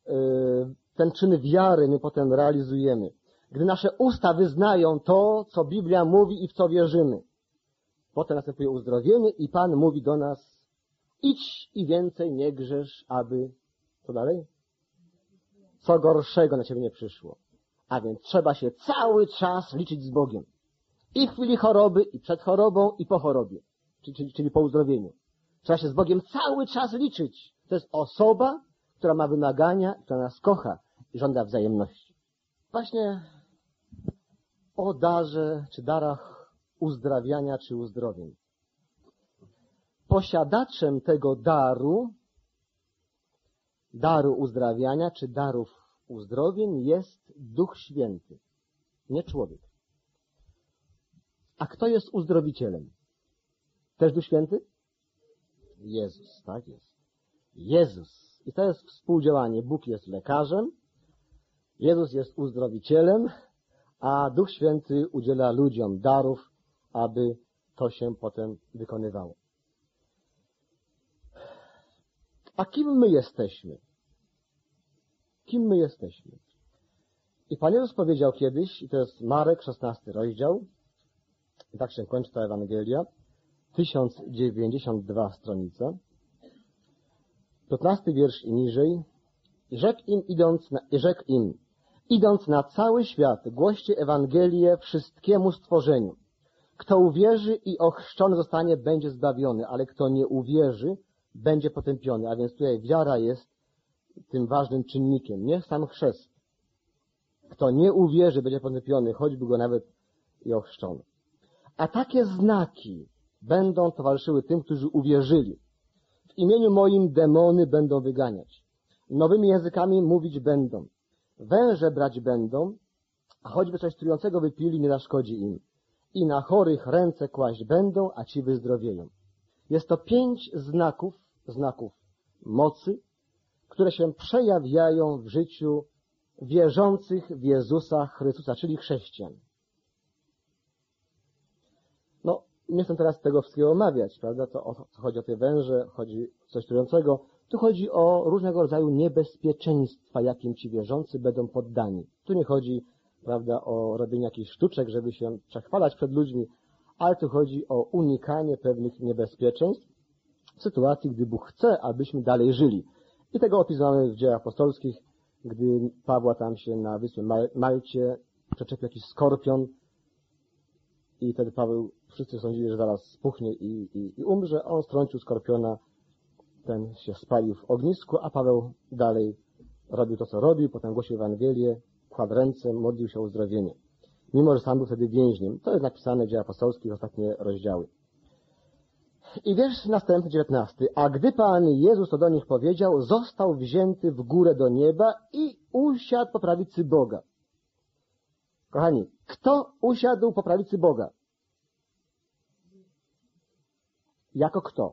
ten czyn wiary my potem realizujemy, gdy nasze usta wyznają to, co Biblia mówi i w co wierzymy, potem następuje uzdrowienie i Pan mówi do nas, idź i więcej nie grzesz, aby, co dalej? Co gorszego na ciebie nie przyszło. A więc trzeba się cały czas liczyć z Bogiem. I w chwili choroby, i przed chorobą, i po chorobie. Czyli po uzdrowieniu. Trzeba się z Bogiem cały czas liczyć. To jest osoba, która ma wymagania, która nas kocha i żąda wzajemności. Właśnie o darze, czy darach uzdrawiania, czy uzdrowień. Posiadaczem tego daru daru uzdrawiania czy darów uzdrowień jest Duch Święty, nie człowiek. A kto jest uzdrowicielem? Też Duch Święty? Jezus, tak jest. Jezus. I to jest współdziałanie. Bóg jest lekarzem, Jezus jest uzdrowicielem, a Duch Święty udziela ludziom darów, aby to się potem wykonywało. A kim my jesteśmy? Kim my jesteśmy? I Pan Jezus powiedział kiedyś, i to jest Marek, 16 rozdział, i tak się kończy ta Ewangelia, 1092 stronica, 15 wiersz i niżej, rzekł im, idąc na cały świat, głoście Ewangelię wszystkiemu stworzeniu. Kto uwierzy i ochrzczony zostanie, będzie zbawiony, ale kto nie uwierzy, będzie potępiony. A więc tutaj wiara jest tym ważnym czynnikiem, nie sam chrzest. Kto nie uwierzy, będzie potępiony, choćby go nawet i ochrzczono. A takie znaki będą towarzyszyły tym, którzy uwierzyli. W imieniu moim demony będą wyganiać. Nowymi językami mówić będą. Węże brać będą, a choćby coś trującego wypili, nie zaszkodzi im. I na chorych ręce kłaść będą, a ci wyzdrowieją. Jest to 5 znaków mocy, które się przejawiają w życiu wierzących w Jezusa Chrystusa, czyli chrześcijan. No, nie chcę teraz tego wszystkiego omawiać, prawda? To chodzi o te węże, chodzi o coś trującego. Tu chodzi o różnego rodzaju niebezpieczeństwa, jakim ci wierzący będą poddani. Tu nie chodzi, prawda, o robienie jakichś sztuczek, żeby się przechwalać przed ludźmi, ale tu chodzi o unikanie pewnych niebezpieczeństw w sytuacji, gdy Bóg chce, abyśmy dalej żyli. I tego opis mamy w Dziejach Apostolskich, gdy Pawła tam się na wyspie Malcie przyczepił jakiś skorpion i wtedy Paweł, wszyscy sądzili, że zaraz spuchnie i umrze. On strącił skorpiona, ten się spalił w ognisku, a Paweł dalej robił to, co robił, potem głosił Ewangelię, kładł ręce, modlił się o uzdrowienie. Mimo że sam był wtedy więźniem. To jest napisane w Dziejach Apostolskich, ostatnie rozdziały. I wiersz następny, 19. A gdy Pan Jezus to do nich powiedział, został wzięty w górę do nieba i usiadł po prawicy Boga. Kochani, kto usiadł po prawicy Boga? Jako kto?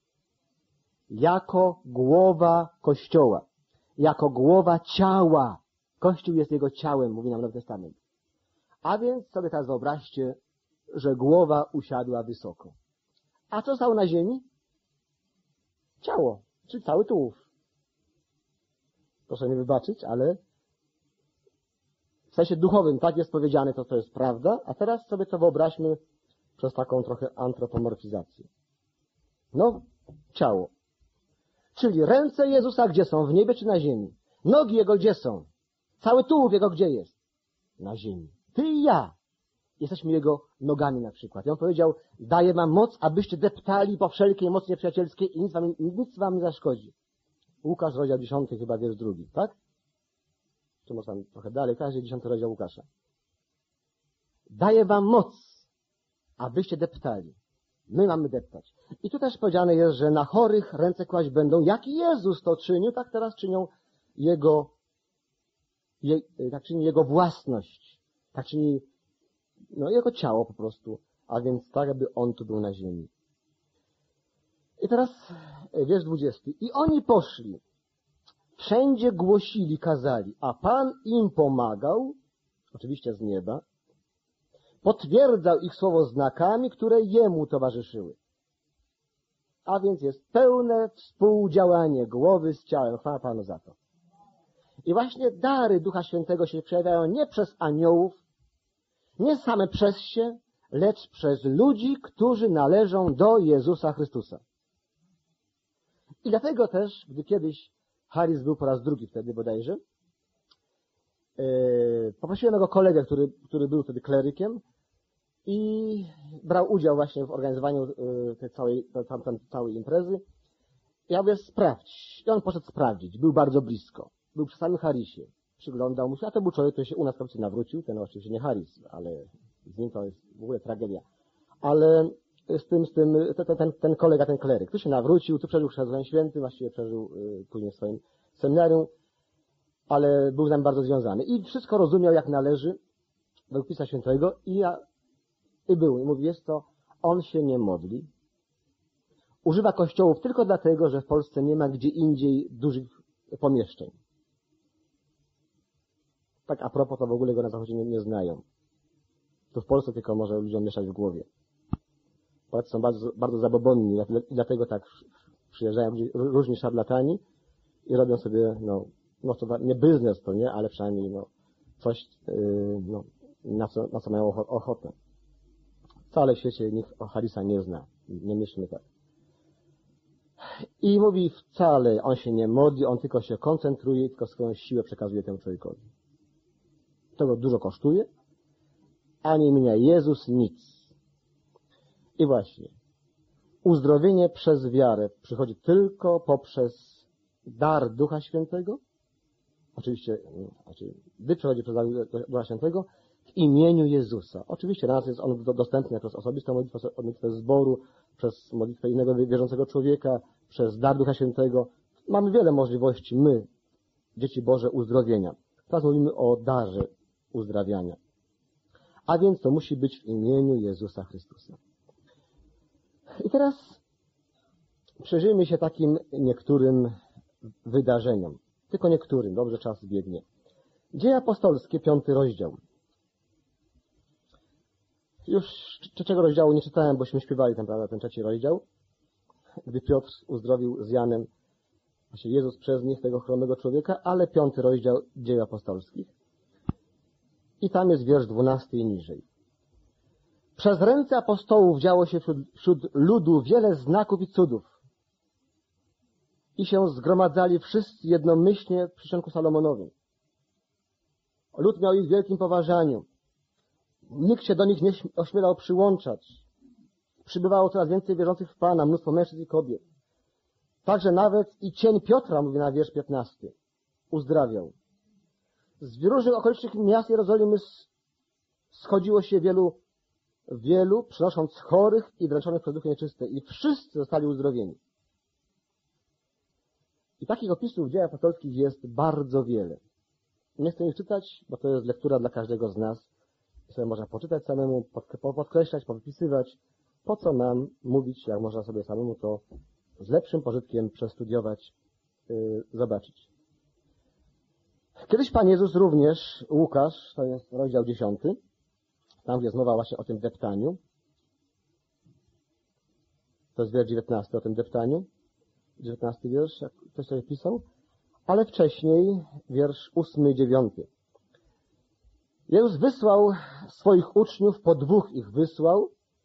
Jako głowa Kościoła. Jako głowa ciała. Kościół jest jego ciałem, mówi nam Nowy Testament. A więc sobie teraz wyobraźcie, że głowa usiadła wysoko. A co stało na ziemi? Ciało, czy cały tułów. Proszę mi wybaczyć, ale w sensie duchowym tak jest powiedziane, to jest prawda, a teraz sobie to wyobraźmy przez taką trochę antropomorfizację. No, ciało. Czyli ręce Jezusa gdzie są? W niebie czy na ziemi? Nogi Jego gdzie są? Cały tułów Jego gdzie jest? Na ziemi. Ty i ja jesteśmy Jego nogami na przykład. I On powiedział, daję wam moc, abyście deptali po wszelkiej mocy nieprzyjacielskiej i nic wam nie zaszkodzi. Łukasz, rozdział 10, chyba wiersz 2, tak? Czy może tam trochę dalej, każdy 10 rozdział Łukasza. Daję wam moc, abyście deptali. My mamy deptać. I tu też powiedziane jest, że na chorych ręce kłaść będą, jak Jezus to czynił, tak teraz czynią tak czyni Jego własność. Tak czyni Jego ciało po prostu. A więc tak, aby On tu był na ziemi. I teraz wiersz 20. I oni poszli. Wszędzie głosili, kazali, a Pan im pomagał, oczywiście z nieba, potwierdzał ich słowo znakami, które Jemu towarzyszyły. A więc jest pełne współdziałanie głowy z ciałem. Chwała Panu za to. I właśnie dary Ducha Świętego się przejawiają nie przez aniołów, nie same przez się, lecz przez ludzi, którzy należą do Jezusa Chrystusa. I dlatego też, gdy kiedyś Harris był po raz drugi wtedy bodajże, poprosiłem jego kolegę, który był wtedy klerykiem i brał udział właśnie w organizowaniu tej całej imprezy. Ja mówię, sprawdź. I on poszedł sprawdzić. Był bardzo blisko. Był przy samym Harrisie. Przyglądał mu się, a to był człowiek, który się u nas w nawrócił. Ten oczywiście nie Harris, ale z nim to jest w ogóle tragedia. Ale ten kolega, ten kleryk, tu się nawrócił, tu przeżył Chrzest Święty, właściwie przeżył później w seminarium, ale był z nami bardzo związany. I wszystko rozumiał jak należy, według Pisma Świętego i był. I mówi, jest to, on się nie modli. Używa kościołów tylko dlatego, że w Polsce nie ma gdzie indziej dużych pomieszczeń. Tak a propos, to w ogóle go na zachodzie nie znają. Tu w Polsce tylko może ludziom mieszać w głowie. Polacy są bardzo, bardzo zabobonni i dlatego tak przyjeżdżają różni szarlatani i robią sobie, no to nie biznes to nie, ale przynajmniej coś, na co mają ochotę. Wcale w świecie nikt Harrisa nie zna. Nie myślmy tak. I mówi, wcale on się nie modli, on tylko się koncentruje i tylko swoją siłę przekazuje temu człowiekowi. To go dużo kosztuje, a nie mienia Jezus nic. I właśnie, uzdrowienie przez wiarę przychodzi tylko poprzez dar Ducha Świętego. Oczywiście, gdy przychodzi przez dar Ducha Świętego, w imieniu Jezusa. Oczywiście dla nas jest on dostępny przez osobistą modlitwę zboru, przez modlitwę innego wierzącego człowieka, przez dar Ducha Świętego. Mamy wiele możliwości, my, dzieci Boże, uzdrowienia. Teraz mówimy o darze uzdrawiania. A więc to musi być w imieniu Jezusa Chrystusa. I teraz przyjrzyjmy się takim niektórym wydarzeniom. Tylko niektórym, dobrze czas biegnie. Dzieje apostolskie, 5 rozdział. Już 3 rozdziału nie czytałem, bośmy śpiewali ten 3 rozdział. Gdy Piotr uzdrowił z Janem, właśnie Jezus przez nich tego chromego człowieka, ale 5 rozdział Dziejów apostolskich. I tam jest wiersz 12 i niżej. Przez ręce apostołów działo się wśród ludu wiele znaków i cudów. I się zgromadzali wszyscy jednomyślnie w przysionku Salomonowym. Lud miał ich w wielkim poważaniu. Nikt się do nich nie ośmielał przyłączać. Przybywało coraz więcej wierzących w Pana, mnóstwo mężczyzn i kobiet. Także nawet i cień Piotra, mówi na wiersz 15, uzdrawiał. Z różnych okolicznych miast Jerozolimy schodziło się wielu, przynosząc chorych i dręczonych przez duchy nieczyste. I wszyscy zostali uzdrowieni. I takich opisów w Dziejach apostolskich jest bardzo wiele. Nie chcę ich czytać, bo to jest lektura dla każdego z nas. Sobie można poczytać samemu, podkreślać, powypisywać. Po co nam mówić, jak można sobie samemu to z lepszym pożytkiem przestudiować, zobaczyć. Kiedyś Pan Jezus również, Łukasz, to jest rozdział 10, tam gdzie jest mowa właśnie o tym deptaniu. To jest wiersz 19 o tym deptaniu. 19 wiersz, jak ktoś sobie pisał. Ale wcześniej wiersz 8 i 9. Jezus wysłał swoich uczniów, po 2 ich wysłał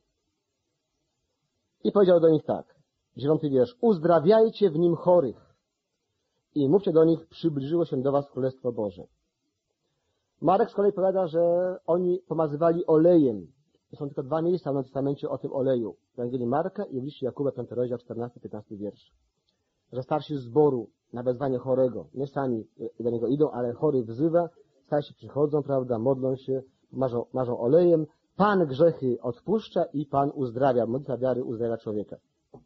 i powiedział do nich tak. 9 wiersz. Uzdrawiajcie w nim chorych i mówcie do nich, przybliżyło się do was Królestwo Boże. Marek z kolei powiada, że oni pomazywali olejem. To są tylko 2 miejsca w Nowym Testamencie o tym oleju. W Ewangelii Marka i w liście Jakuba, 5 rozdział, 14-15 wiersz. Że starsi zboru na wezwanie chorego, nie sami do niego idą, ale chory wzywa, starsi przychodzą, prawda, modlą się, marzą olejem. Pan grzechy odpuszcza i Pan uzdrawia. Modlitwa wiary uzdrawia człowieka.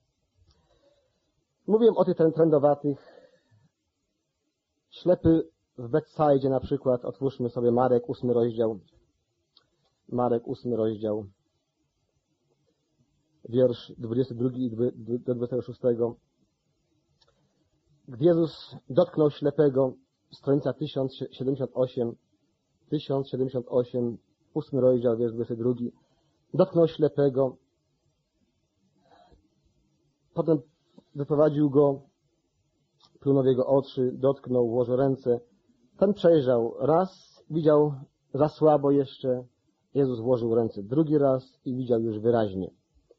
Mówiłem o tych trendowatych. Ślepy w Betsaidzie na przykład, otwórzmy sobie Marek 8 rozdział. Marek 8 rozdział. Wiersz 22 do 26. Gdy Jezus dotknął ślepego, stronica 1078, 8 rozdział, wiersz 22, dotknął ślepego, potem wyprowadził go, plunął w jego oczy, dotknął, włożył ręce. Ten przejrzał raz, widział za słabo jeszcze, Jezus włożył ręce drugi raz i widział już wyraźnie.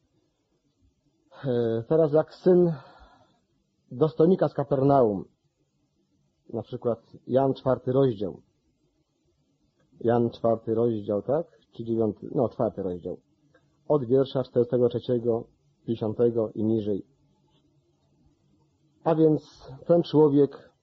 Teraz jak syn dostojnika z Kapernaum, na przykład Jan 4 rozdział. Jan 4 rozdział, tak? Czy 9? No, 4 rozdział. Od wiersza 43, 50 i niżej. A więc ten człowiek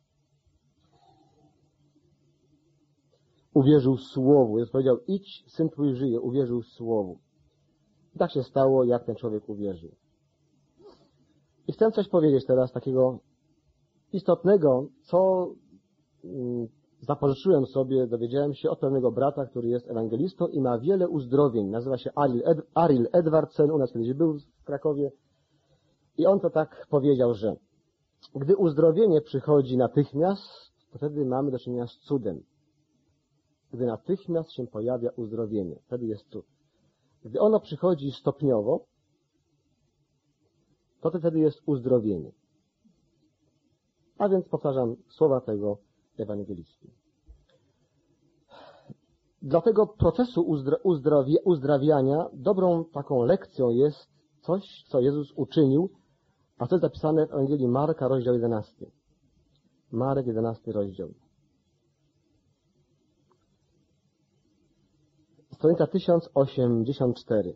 uwierzył Słowu. Jezus powiedział, idź, syn twój żyje, uwierzył Słowu. I tak się stało, jak ten człowiek uwierzył. I chcę coś powiedzieć teraz takiego istotnego, co zapożyczyłem sobie, dowiedziałem się od pewnego brata, który jest ewangelistą i ma wiele uzdrowień. Nazywa się Aril Edwardsen, u nas kiedyś był w Krakowie. I on to tak powiedział, że gdy uzdrowienie przychodzi natychmiast, to wtedy mamy do czynienia z cudem. Gdy natychmiast się pojawia uzdrowienie, wtedy jest cud. Gdy ono przychodzi stopniowo, to wtedy jest uzdrowienie. A więc powtarzam słowa tego ewangelisty. Dla tego procesu uzdrawiania dobrą taką lekcją jest coś, co Jezus uczynił, a to jest zapisane w Ewangelii Marka, rozdział 11. Marek, 11 rozdział. Stronica 1084.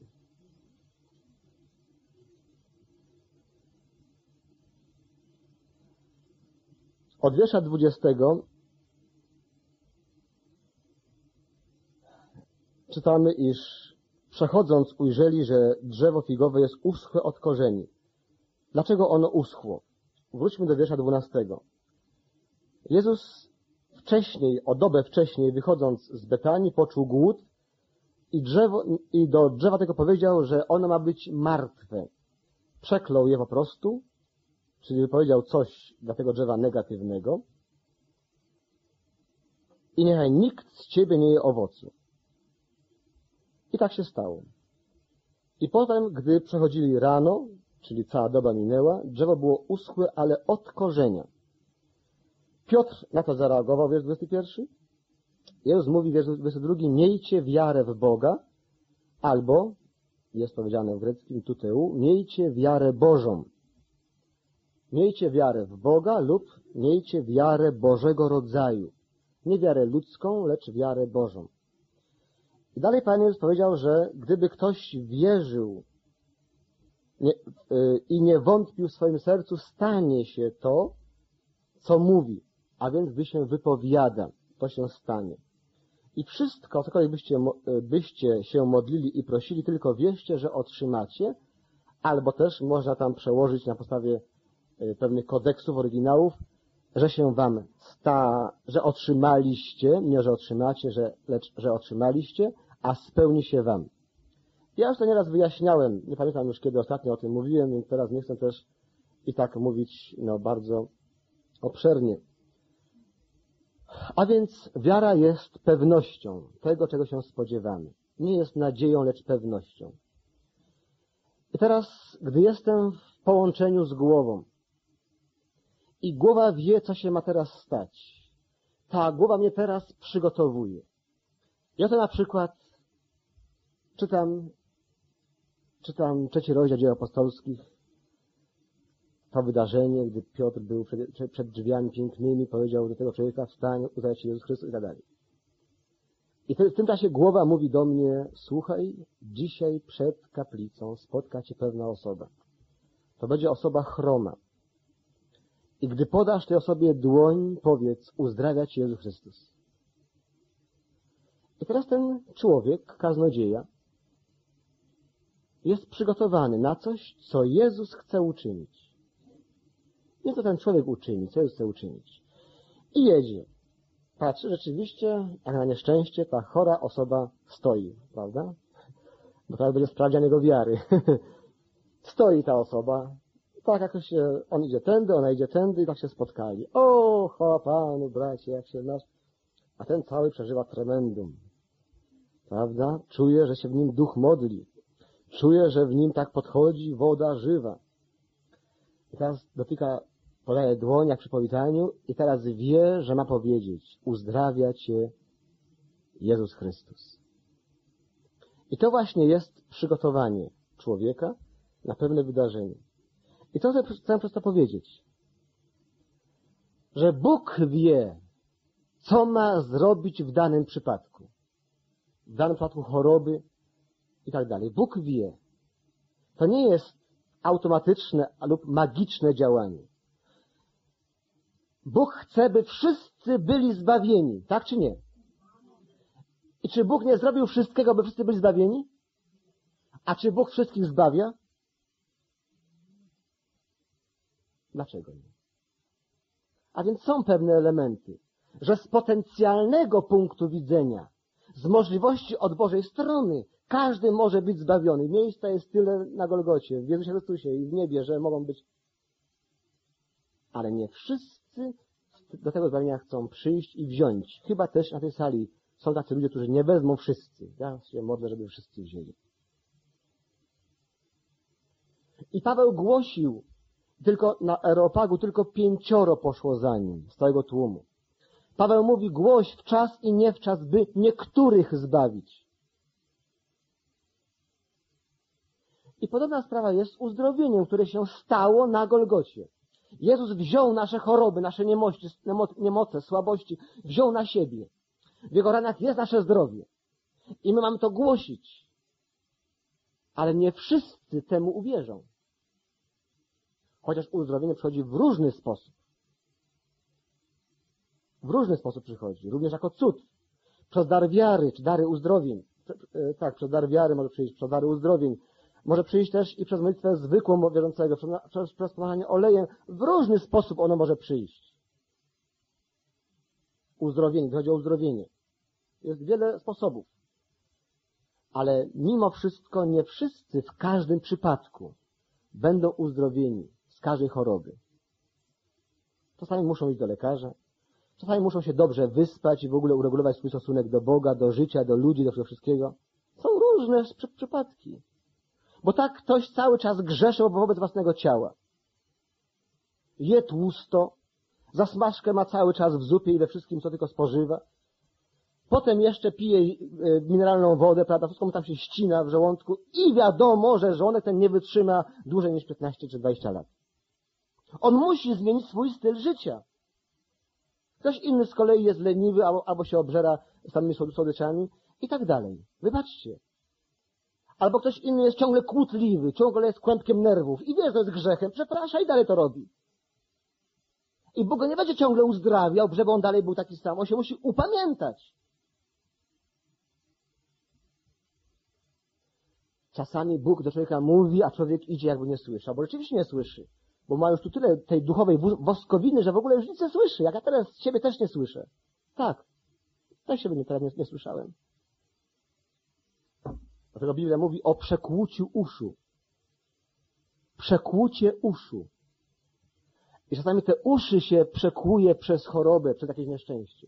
Od wiersza 20 czytamy, iż przechodząc ujrzeli, że drzewo figowe jest uschłe od korzeni. Dlaczego ono uschło? Wróćmy do wiersza 12. Jezus wcześniej, o dobę wcześniej, wychodząc z Betanii, poczuł głód i do drzewa tego powiedział, że ono ma być martwe. Przeklął je po prostu, czyli wypowiedział coś dla tego drzewa negatywnego i niechaj nikt z ciebie nie je owocu. I tak się stało. I potem, gdy przechodzili rano, czyli cała doba minęła, drzewo było uschłe, ale od korzenia. Piotr na to zareagował, wiersz 21. Jezus mówi, wiersz 22, miejcie wiarę w Boga, albo, jest powiedziane w greckim tuteu, miejcie wiarę Bożą. Miejcie wiarę w Boga lub miejcie wiarę Bożego rodzaju. Nie wiarę ludzką, lecz wiarę Bożą. I dalej Pan Jezus powiedział, że gdyby ktoś wierzył i nie wątpił w swoim sercu, stanie się to, co mówi, a więc gdy się wypowiada, to się stanie. I wszystko, cokolwiek byście się modlili i prosili, tylko wierzcie, że otrzymacie, albo też można tam przełożyć na podstawie pewnych kodeksów, oryginałów, że się wam że otrzymaliście, nie że otrzymacie, lecz że otrzymaliście, a spełni się wam. Ja już to nieraz wyjaśniałem, nie pamiętam już kiedy ostatnio o tym mówiłem, więc teraz nie chcę też i tak mówić bardzo obszernie. A więc wiara jest pewnością tego, czego się spodziewamy. Nie jest nadzieją, lecz pewnością. I teraz, gdy jestem w połączeniu z głową i głowa wie, co się ma teraz stać, ta głowa mnie teraz przygotowuje. Ja to na przykład czytam 3 rozdział Dzieł Apostolskich, to wydarzenie, gdy Piotr był przed drzwiami pięknymi, powiedział do tego człowieka, wstań, uznaj się Jezus Chrystus i tak dalej. I w tym czasie głowa mówi do mnie, słuchaj, dzisiaj przed kaplicą spotka cię pewna osoba. To będzie osoba chroma. I gdy podasz tej osobie dłoń, powiedz, uzdrawia cię Jezus Chrystus. I teraz ten człowiek, kaznodzieja, jest przygotowany na coś, co Jezus chce uczynić. Nie co ten człowiek uczyni, co Jezus chce uczynić. I jedzie. Patrzy, rzeczywiście, jak na nieszczęście, ta chora osoba stoi, prawda? Bo teraz będzie sprawdzian jego wiary. Stoi ta osoba, tak jakoś on idzie tędy, ona idzie tędy i tak się spotkali. O, chwała Panu, bracie, jak się znasz. A ten cały przeżywa tremendum. Prawda? Czuje, że się w nim duch modli. Czuje, że w nim tak podchodzi woda żywa. I teraz podaje dłoń jak przy powitaniu i teraz wie, że ma powiedzieć, uzdrawia cię Jezus Chrystus. I to właśnie jest przygotowanie człowieka na pewne wydarzenie. I to chcę przez to powiedzieć, że Bóg wie, co ma zrobić w danym przypadku. W danym przypadku choroby i tak dalej. Bóg wie. To nie jest automatyczne lub magiczne działanie. Bóg chce, by wszyscy byli zbawieni. Tak czy nie? I czy Bóg nie zrobił wszystkiego, by wszyscy byli zbawieni? A czy Bóg wszystkich zbawia? Dlaczego nie? A więc są pewne elementy, że z potencjalnego punktu widzenia, z możliwości od Bożej strony, każdy może być zbawiony. Miejsca jest tyle na Golgocie, w Jezusie Chrystusie i w niebie, że mogą być. Ale nie wszyscy do tego zbawienia chcą przyjść i wziąć. Chyba też na tej sali są tacy ludzie, którzy nie wezmą wszyscy. Ja się modlę, żeby wszyscy wzięli. I Paweł głosił, tylko na Areopagu tylko 5 poszło za nim z całego tłumu. Paweł mówi, głoś w czas i nie w czas, by niektórych zbawić. I podobna sprawa jest z uzdrowieniem, które się stało na Golgocie. Jezus wziął nasze choroby, nasze niemoce, słabości, wziął na siebie. W Jego ranach jest nasze zdrowie. I my mamy to głosić. Ale nie wszyscy temu uwierzą. Chociaż uzdrowienie przychodzi w różny sposób. W różny sposób przychodzi. Również jako cud. Przez dar wiary, czy dary uzdrowień. Tak, przez dar wiary może przyjść, przez dary uzdrowień. Może przyjść też i przez modlitwę zwykłą wierzącego, przez pomachanie olejem. W różny sposób ono może przyjść. Uzdrowienie, chodzi o uzdrowienie. Jest wiele sposobów. Ale mimo wszystko nie wszyscy w każdym przypadku będą uzdrowieni z każdej choroby. Czasami muszą iść do lekarza, czasami muszą się dobrze wyspać i w ogóle uregulować swój stosunek do Boga, do życia, do ludzi, do tego wszystkiego. Są różne przypadki. Bo tak ktoś cały czas grzeszy wobec własnego ciała. Je tłusto, zasmażkę ma cały czas w zupie i we wszystkim, co tylko spożywa. Potem jeszcze pije mineralną wodę, prawda, wszystko mu tam się ścina w żołądku i wiadomo, że żołądek ten nie wytrzyma dłużej niż 15 czy 20 lat. On musi zmienić swój styl życia. Ktoś inny z kolei jest leniwy albo się obżera samymi słodyczami i tak dalej. Wybaczcie. Albo ktoś inny jest ciągle kłótliwy, ciągle jest kłębkiem nerwów i wie, że to jest grzechem, przeprasza i dalej to robi. I Bóg go nie będzie ciągle uzdrawiał, żeby on dalej był taki sam. On się musi upamiętać. Czasami Bóg do człowieka mówi, a człowiek idzie jakby nie słyszy. Albo rzeczywiście nie słyszy. Bo ma już tu tyle tej duchowej woskowiny, że w ogóle już nic nie słyszy. Jak ja teraz siebie też nie słyszę. Tak. Też siebie teraz nie słyszałem. Dlatego Biblia mówi o przekłuciu uszu. Przekłucie uszu. I czasami te uszy się przekłuje przez chorobę, przez jakieś nieszczęście.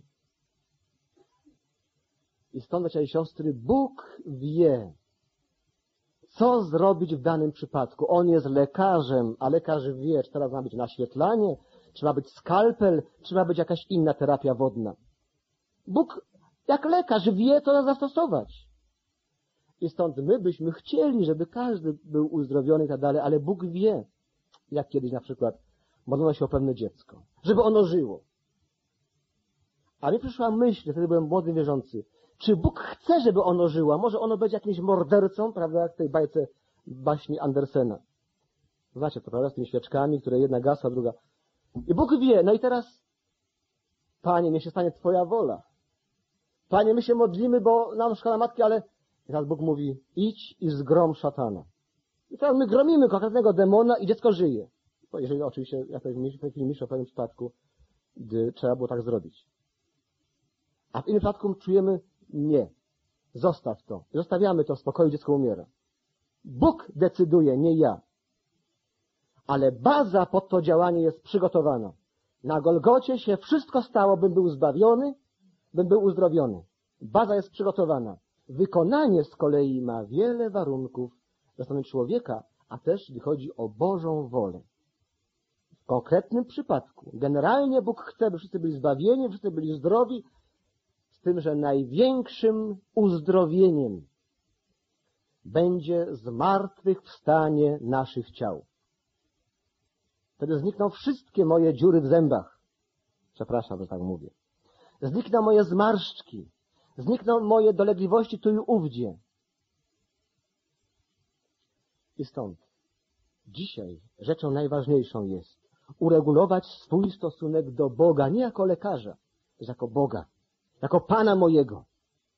I stąd, bracia i siostry, Bóg wie, co zrobić w danym przypadku. On jest lekarzem, a lekarz wie, czy teraz ma być naświetlanie, czy ma być skalpel, czy ma być jakaś inna terapia wodna. Bóg, jak lekarz, wie, co zastosować. I stąd my byśmy chcieli, żeby każdy był uzdrowiony i tak dalej, ale Bóg wie, jak kiedyś na przykład modlono się o pewne dziecko, żeby ono żyło. A mi przyszła myśl, wtedy byłem młody wierzący, czy Bóg chce, żeby ono żyło? Może ono będzie jakimś mordercą, prawda, jak w tej bajce baśni Andersena. Znacie to, prawda, z tymi świeczkami, które jedna gasła, druga. I Bóg wie, no i teraz, Panie, niech się stanie Twoja wola. Panie, my się modlimy, bo nam szkoda matki, ale i teraz Bóg mówi, idź i zgrom szatana. I teraz my gromimy konkretnego demona i dziecko żyje. Bo jeżeli oczywiście, jak to jest w takim w pewnym przypadku, gdy trzeba było tak zrobić. A w innym przypadku czujemy, nie. Zostaw to. Zostawiamy to w spokoju, dziecko umiera. Bóg decyduje, nie ja. Ale baza pod to działanie jest przygotowana. Na Golgocie się wszystko stało, bym był zbawiony, bym był uzdrowiony. Baza jest przygotowana. Wykonanie z kolei ma wiele warunków ze strony człowieka, a też jeśli chodzi o Bożą wolę. W konkretnym przypadku, generalnie Bóg chce, by wszyscy byli zbawieni, wszyscy byli zdrowi, z tym, że największym uzdrowieniem będzie zmartwychwstanie naszych ciał. Wtedy znikną wszystkie moje dziury w zębach. Przepraszam, że tak mówię. Znikną moje zmarszczki. Znikną moje dolegliwości tu i ówdzie. I stąd dzisiaj rzeczą najważniejszą jest uregulować swój stosunek do Boga, nie jako lekarza, lecz jako Boga, jako Pana mojego.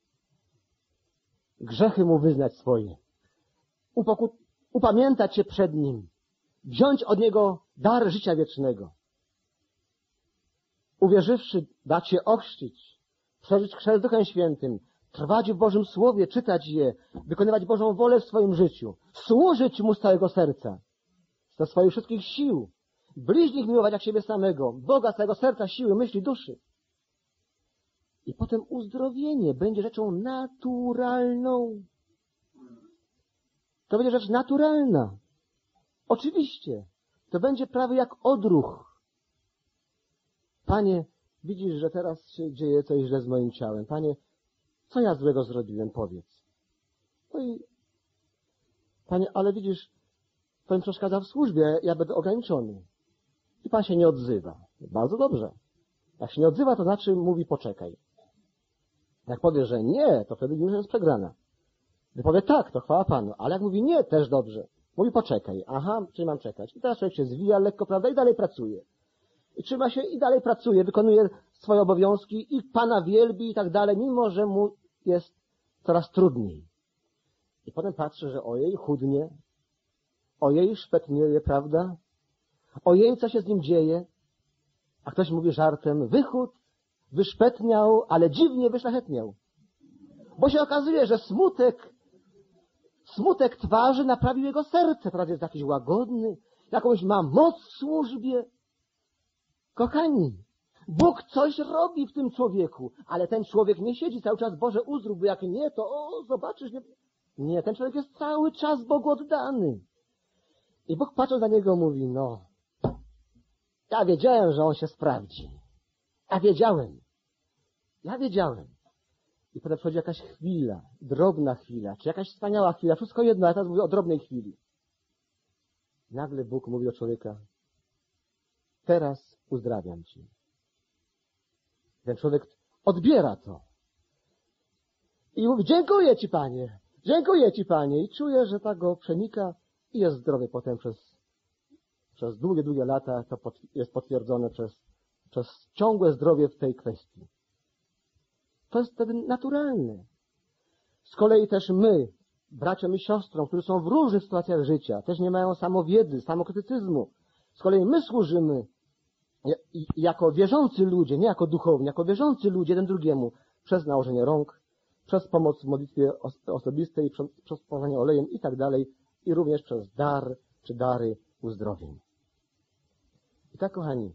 Grzechy Mu wyznać swoje. Upamiętać się przed Nim. Wziąć od Niego dar życia wiecznego. uwierzywszy, dać się ochrzcić, przeżyć chrzest Duchem Świętym, trwać w Bożym Słowie, czytać je, wykonywać Bożą wolę w swoim życiu, służyć Mu z całego serca, ze swoich wszystkich sił, bliźnich miłować jak siebie samego, Boga z całego serca, siły, myśli, duszy. I potem uzdrowienie będzie rzeczą naturalną. To będzie rzecz naturalna. Oczywiście. To będzie prawie jak odruch. Panie, widzisz, że teraz się dzieje coś źle z moim ciałem. Panie, co ja złego zrobiłem? Powiedz. No i, Panie, ale widzisz, to mi przeszkadza w służbie, ja będę ograniczony. I Pan się nie odzywa. Bardzo dobrze. Jak się nie odzywa, to znaczy mówi poczekaj. Jak powie, że nie, to wtedy już jest przegrana. Gdy powie tak, to chwała Panu. Ale jak mówi nie, też dobrze. Mówi poczekaj. Aha, czyli mam czekać. I teraz człowiek się zwija lekko, prawda, i dalej pracuje. I trzyma się i dalej pracuje, wykonuje swoje obowiązki i Pana wielbi i tak dalej, mimo że mu jest coraz trudniej. I potem patrzy, że ojej, chudnie, ojej, szpetnieje, prawda? Ojej, co się z nim dzieje? A ktoś mówi żartem, wychód, wyszpetniał, ale dziwnie wyszlachetniał. Bo się okazuje, że smutek twarzy naprawił jego serce. Teraz jest jakiś łagodny, jakąś ma moc w służbie. Kochani, Bóg coś robi w tym człowieku, ale ten człowiek nie siedzi cały czas, Boże uzdrów, bo jak nie, to zobaczysz. Nie, ten człowiek jest cały czas Bogu oddany. I Bóg patrząc na niego mówi, no, ja wiedziałem, że on się sprawdzi. Ja wiedziałem. I potem przychodzi jakaś chwila, drobna chwila, czy jakaś wspaniała chwila, wszystko jedno, ale teraz mówię o drobnej chwili. Nagle Bóg mówi do człowieka, teraz uzdrawiam cię. Ten człowiek odbiera to. I mówi, dziękuję ci, Panie. I czuje, że tak go przenika i jest zdrowy potem przez długie lata. To jest potwierdzone przez ciągłe zdrowie w tej kwestii. To jest wtedy naturalne. Z kolei też my, braciom i siostrom, którzy są w różnych sytuacjach życia, też nie mają samowiedzy, samokrytycyzmu. Z kolei my służymy jako wierzący ludzie, nie jako duchowni, jako wierzący ludzie jeden drugiemu, przez nałożenie rąk, przez pomoc w modlitwie osobistej, przez położenie olejem i tak dalej, i również przez dar czy dary uzdrowień. I tak, kochani,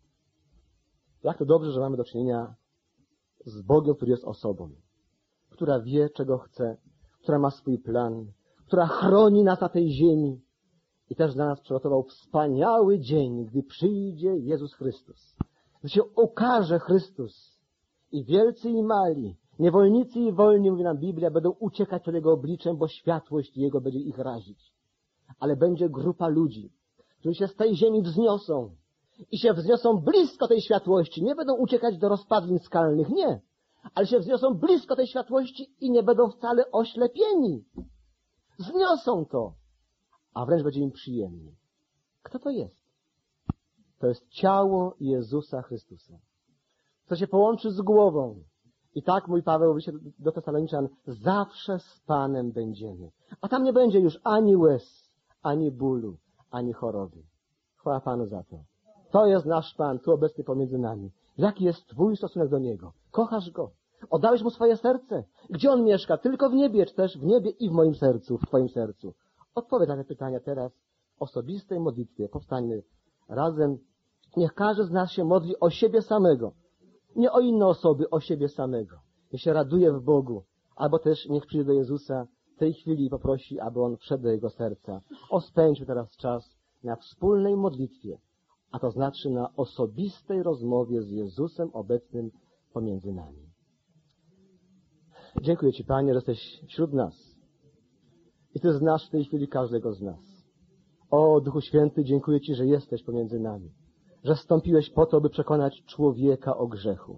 jak to dobrze, że mamy do czynienia z Bogiem, który jest osobą, która wie, czego chce, która ma swój plan, która chroni nas na tej ziemi i też dla nas przygotował wspaniały dzień, gdy przyjdzie Jezus Chrystus. Gdy się ukaże Chrystus i wielcy i mali, niewolnicy i wolni, mówi nam Biblia, będą uciekać przed Jego obliczem, bo światłość Jego będzie ich razić. Ale będzie grupa ludzi, którzy się z tej ziemi wzniosą i się wzniosą blisko tej światłości. Nie będą uciekać do rozpadlin skalnych, nie. Ale się wzniosą blisko tej światłości i nie będą wcale oślepieni. Zniosą to, a wręcz będzie im przyjemnie. Kto to jest? To jest ciało Jezusa Chrystusa. To się połączy z głową. I tak mój Paweł mówi do Tesaloniczan, zawsze z Panem będziemy. A tam nie będzie już ani łez, ani bólu, ani choroby. Chwała Panu za to. To jest nasz Pan, tu obecny pomiędzy nami. Jaki jest Twój stosunek do Niego? Kochasz Go? Oddałeś Mu swoje serce? Gdzie On mieszka? Tylko w niebie, czy też w niebie i w moim sercu, w Twoim sercu? Odpowiedz na te pytania teraz w osobistej modlitwie. Powstańmy razem. Niech każdy z nas się modli o siebie samego. Nie o inne osoby, o siebie samego. Niech się raduje w Bogu. Albo też niech przyjdzie do Jezusa w tej chwili i poprosi, aby On wszedł do jego serca. Spędźmy teraz czas na wspólnej modlitwie. A to znaczy na osobistej rozmowie z Jezusem obecnym pomiędzy nami. Dziękuję Ci, Panie, że jesteś wśród nas. I Ty znasz w tej chwili każdego z nas. O, Duchu Święty, dziękuję Ci, że jesteś pomiędzy nami. Że wstąpiłeś po to, by przekonać człowieka o grzechu.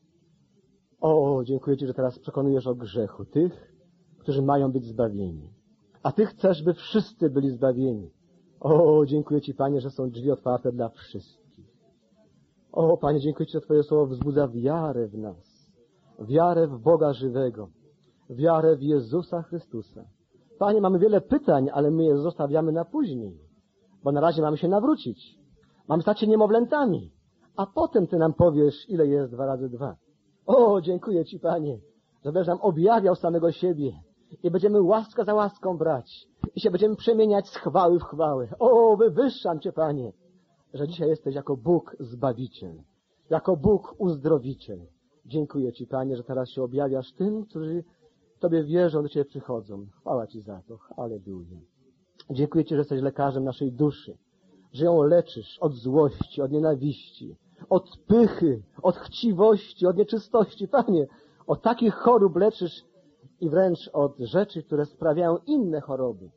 O, dziękuję Ci, że teraz przekonujesz o grzechu tych, którzy mają być zbawieni. A Ty chcesz, by wszyscy byli zbawieni. O, dziękuję Ci, Panie, że są drzwi otwarte dla wszystkich. O, Panie, dziękuję Ci, że Twoje słowo wzbudza wiarę w nas. Wiarę w Boga żywego. Wiarę w Jezusa Chrystusa. Panie, mamy wiele pytań, ale my je zostawiamy na później. Bo na razie mamy się nawrócić. Mamy stać się niemowlętami. a potem Ty nam powiesz, ile jest 2 razy 2. O, dziękuję Ci, Panie, że będziesz nam objawiał samego siebie i będziemy łaskę za łaską brać i się będziemy przemieniać z chwały w chwałę. O, wywyższam Cię, Panie, że dzisiaj jesteś jako Bóg Zbawiciel, jako Bóg Uzdrowiciel. Dziękuję Ci, Panie, że teraz się objawiasz tym, którzy Tobie wierzą, do Ciebie przychodzą. Chwała Ci za to. Halleluja. Dziękuję Ci, że jesteś lekarzem naszej duszy, że ją leczysz od złości, od nienawiści, od pychy, od chciwości, od nieczystości. Panie, od takich chorób leczysz i wręcz od rzeczy, które sprawiają inne choroby.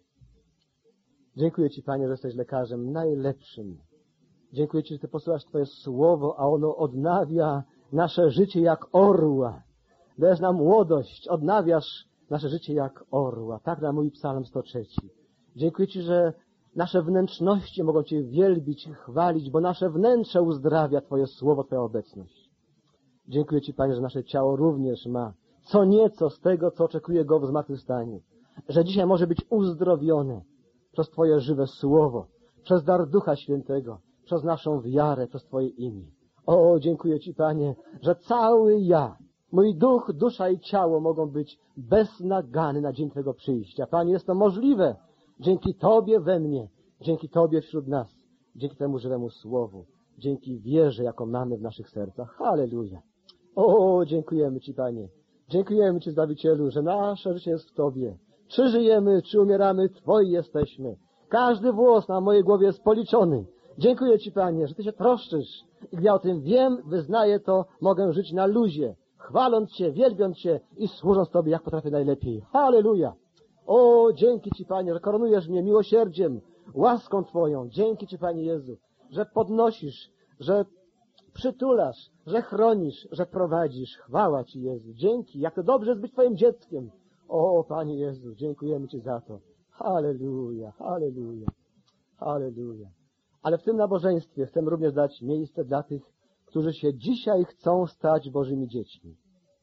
Dziękuję Ci, Panie, że jesteś lekarzem najlepszym. Dziękuję Ci, że Ty posyłasz Twoje słowo, a ono odnawia nasze życie jak orła. Dajesz nam młodość, odnawiasz nasze życie jak orła. Tak nam mówi Psalm 103. Dziękuję Ci, że nasze wnętrzności mogą Cię wielbić, chwalić, bo nasze wnętrze uzdrawia Twoje słowo, Twoja obecność. Dziękuję Ci, Panie, że nasze ciało również ma co nieco z tego, co oczekuje go w zmartwychwstaniu. Że dzisiaj może być uzdrowione przez Twoje żywe słowo, przez dar Ducha Świętego, przez naszą wiarę, przez Twoje imię. O, dziękuję Ci, Panie, że cały ja, mój duch, dusza i ciało mogą być beznagany na dzień Twojego przyjścia. Panie, jest to możliwe dzięki Tobie we mnie, dzięki Tobie wśród nas, dzięki temu żywemu słowu, dzięki wierze, jaką mamy w naszych sercach. Halleluja. O, dziękujemy Ci, Panie. Dziękujemy Ci, Zbawicielu, że nasze życie jest w Tobie. Czy żyjemy, czy umieramy, Twoi jesteśmy. Każdy włos na mojej głowie jest policzony. Dziękuję Ci, Panie, że Ty się troszczysz. I gdy ja o tym wiem, wyznaję to, mogę żyć na luzie, chwaląc Cię, wielbiąc Cię i służąc Tobie, jak potrafię najlepiej. Halleluja! O, dzięki Ci, Panie, że koronujesz mnie miłosierdziem, łaską Twoją. Dzięki Ci, Panie Jezu, że podnosisz, że przytulasz, że chronisz, że prowadzisz. Chwała Ci, Jezu. Dzięki. Jak to dobrze jest być Twoim dzieckiem. O, Panie Jezu, dziękujemy Ci za to. Halleluja, halleluja, halleluja. Ale w tym nabożeństwie chcę również dać miejsce dla tych, którzy się dzisiaj chcą stać Bożymi dziećmi.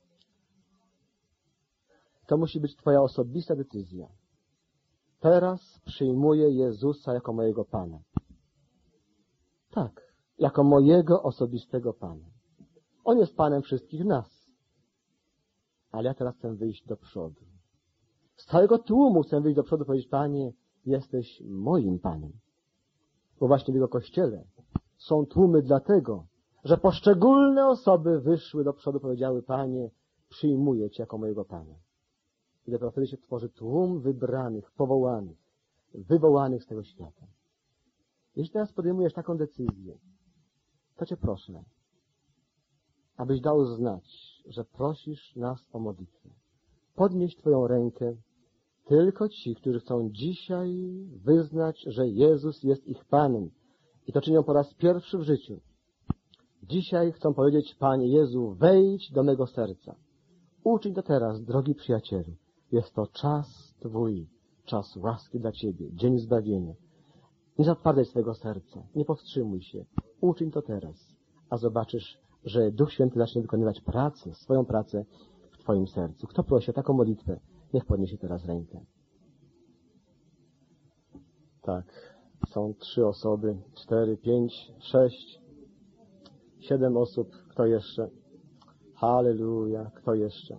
To musi być Twoja osobista decyzja. Teraz przyjmuję Jezusa jako mojego Pana. Tak, jako mojego osobistego Pana. On jest Panem wszystkich nas. Ale ja teraz chcę wyjść do przodu. Z całego tłumu chcę wyjść do przodu i powiedzieć: Panie, jesteś moim Panem. Bo właśnie w Jego Kościele są tłumy dlatego, że poszczególne osoby wyszły do przodu i powiedziały: Panie, przyjmuję Cię jako mojego Pana. I dopiero wtedy się tworzy tłum wybranych, powołanych, wywołanych z tego świata. Jeśli teraz podejmujesz taką decyzję, to Cię proszę, abyś dał znać, że prosisz nas o modlitwę. Podnieś Twoją rękę tylko ci, którzy chcą dzisiaj wyznać, że Jezus jest ich Panem. I to czynią po raz pierwszy w życiu. Dzisiaj chcą powiedzieć: Panie Jezu, wejdź do mego serca. Uczyń to teraz, drogi przyjacielu. Jest to czas Twój, czas łaski dla Ciebie, dzień zbawienia. Nie zatwardzaj swego serca, nie powstrzymuj się. Uczyń to teraz, a zobaczysz, że Duch Święty zacznie wykonywać pracę, swoją pracę w Twoim sercu. Kto prosi o taką modlitwę, niech podniesie teraz rękę. Tak, są 3 osoby, 4, 5, 6, 7 osób. Kto jeszcze? Halleluja, kto jeszcze?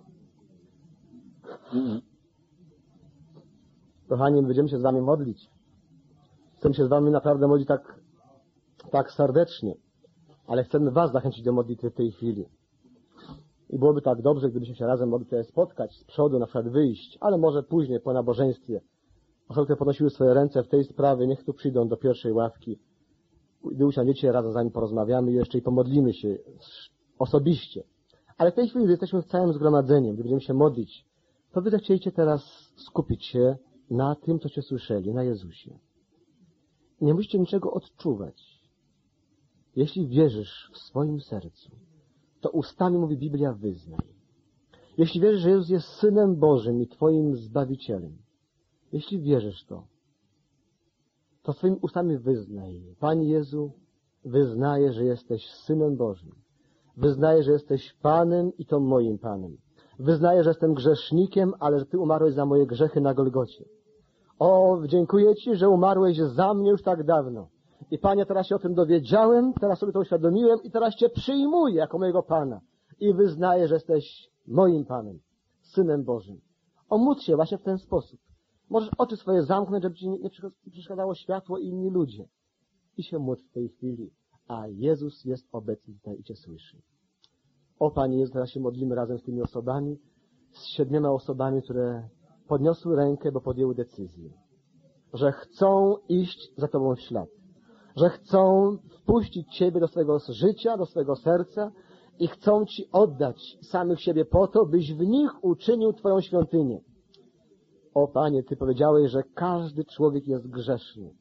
Kochani, będziemy się z Wami modlić. Chcemy się z Wami naprawdę modlić tak serdecznie, ale chcemy Was zachęcić do modlitwy w tej chwili. I byłoby tak dobrze, gdybyśmy się razem mogli tutaj spotkać, z przodu na przykład wyjść, ale może później po nabożeństwie. Osoby, które podnosiły swoje ręce w tej sprawie, niech tu przyjdą do pierwszej ławki. Gdy usiądziecie, razem z nami porozmawiamy jeszcze i pomodlimy się osobiście. Ale w tej chwili, gdy jesteśmy w całym zgromadzeniem, gdy będziemy się modlić, to Wy zechcieliście teraz skupić się na tym, coście słyszeli, na Jezusie. Nie musicie niczego odczuwać. Jeśli wierzysz w swoim sercu, to ustami, mówi Biblia, wyznaj. Jeśli wierzysz, że Jezus jest Synem Bożym i Twoim Zbawicielem, jeśli wierzysz to swoimi ustami wyznaj: Panie Jezu, wyznaję, że jesteś Synem Bożym. Wyznaję, że jesteś Panem i to moim Panem. Wyznaję, że jestem grzesznikiem, ale że Ty umarłeś za moje grzechy na Golgocie. O, dziękuję Ci, że umarłeś za mnie już tak dawno I Panie, teraz się o tym dowiedziałem, teraz sobie to uświadomiłem i teraz Cię przyjmuję jako mojego Pana i wyznaję, że jesteś moim Panem, Synem Bożym. Omódl się właśnie w ten sposób. Możesz oczy swoje zamknąć, żeby Ci nie przeszkadzało światło i inni ludzie. I się módl w tej chwili, a Jezus jest obecny tutaj i Cię słyszy. O Panie Jezu, teraz się modlimy razem z tymi osobami, z 7 osobami, które podniosły rękę, bo podjęły decyzję, że chcą iść za Tobą w ślad, że chcą wpuścić Ciebie do swojego życia, do swojego serca i chcą Ci oddać samych siebie po to, byś w nich uczynił Twoją świątynię. O Panie, Ty powiedziałeś, że każdy człowiek jest grzeszny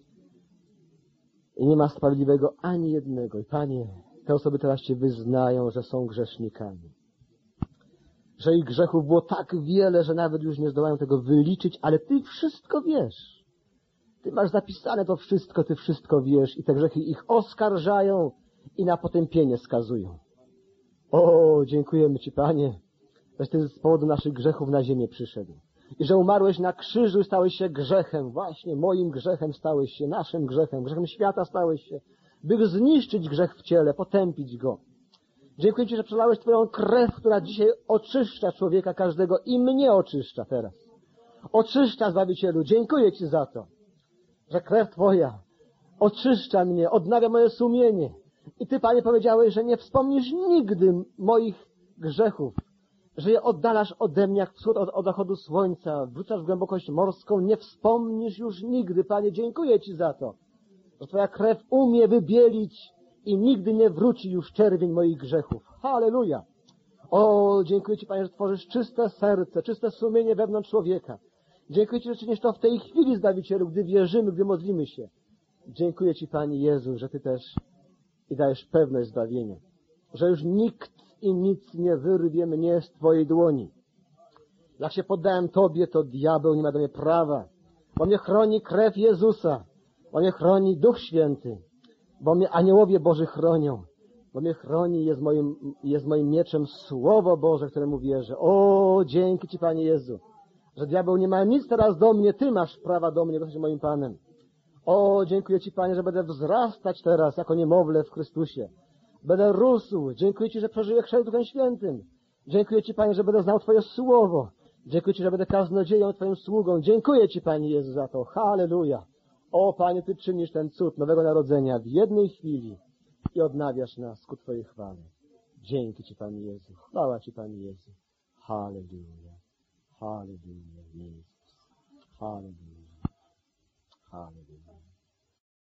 i nie ma sprawiedliwego ani jednego. I Panie, te osoby teraz Cię wyznają, że są grzesznikami. Że ich grzechów było tak wiele, że nawet już nie zdołają tego wyliczyć, ale Ty wszystko wiesz. Ty masz zapisane to wszystko, Ty wszystko wiesz i te grzechy ich oskarżają i na potępienie skazują. O, dziękujemy Ci, Panie, że Ty z powodu naszych grzechów na ziemię przyszedł. I że umarłeś na krzyżu i stałeś się grzechem. Właśnie moim grzechem stałeś się, naszym grzechem, grzechem świata stałeś się, by zniszczyć grzech w ciele, potępić go. Dziękuję Ci, że przelałeś Twoją krew, która dzisiaj oczyszcza człowieka każdego i mnie oczyszcza teraz. Oczyszcza, Zbawicielu. Dziękuję Ci za to, że krew Twoja oczyszcza mnie, odnawia moje sumienie. I Ty, Panie, powiedziałeś, że nie wspomnisz nigdy moich grzechów, że je oddalasz ode mnie jak wschód od zachodu słońca, wrzucasz w głębokość morską, nie wspomnisz już nigdy, Panie. Dziękuję Ci za to, że Twoja krew umie wybielić i nigdy nie wróci już czerwień moich grzechów. Halleluja! O, dziękuję Ci, Panie, że tworzysz czyste serce, czyste sumienie wewnątrz człowieka. Dziękuję Ci, że czynisz to w tej chwili, Zbawicielu, gdy wierzymy, gdy modlimy się. Dziękuję Ci, Panie Jezu, że Ty też i dajesz pewność zbawienia, że już nikt i nic nie wyrwie mnie z Twojej dłoni. Jak się poddałem Tobie, to diabeł nie ma do mnie prawa, bo mnie chroni krew Jezusa, bo mnie chroni Duch Święty, bo mnie aniołowie Boży chronią, bo mnie chroni i jest moim mieczem Słowo Boże, któremu wierzę. O, dzięki Ci, Panie Jezu, że diabeł nie ma nic teraz do mnie, Ty masz prawa do mnie, bo jesteś moim Panem. O, dziękuję Ci, Panie, że będę wzrastać teraz jako niemowlę w Chrystusie. Będę rósł. Dziękuję Ci, że przeżyję chrzest Duchem Świętym. Dziękuję Ci, Panie, że będę znał Twoje Słowo. Dziękuję Ci, że będę kaznodzieją Twoim sługą. Dziękuję Ci, Panie Jezu, za to. Halleluja. O, Panie, Ty czynisz ten cud nowego narodzenia w jednej chwili i odnawiasz nas ku Twojej chwale. Dzięki Ci, Panie Jezu. Chwała Ci, Panie Jezu. Halleluja. Halleluja. Jezus. Halleluja. Halleluja.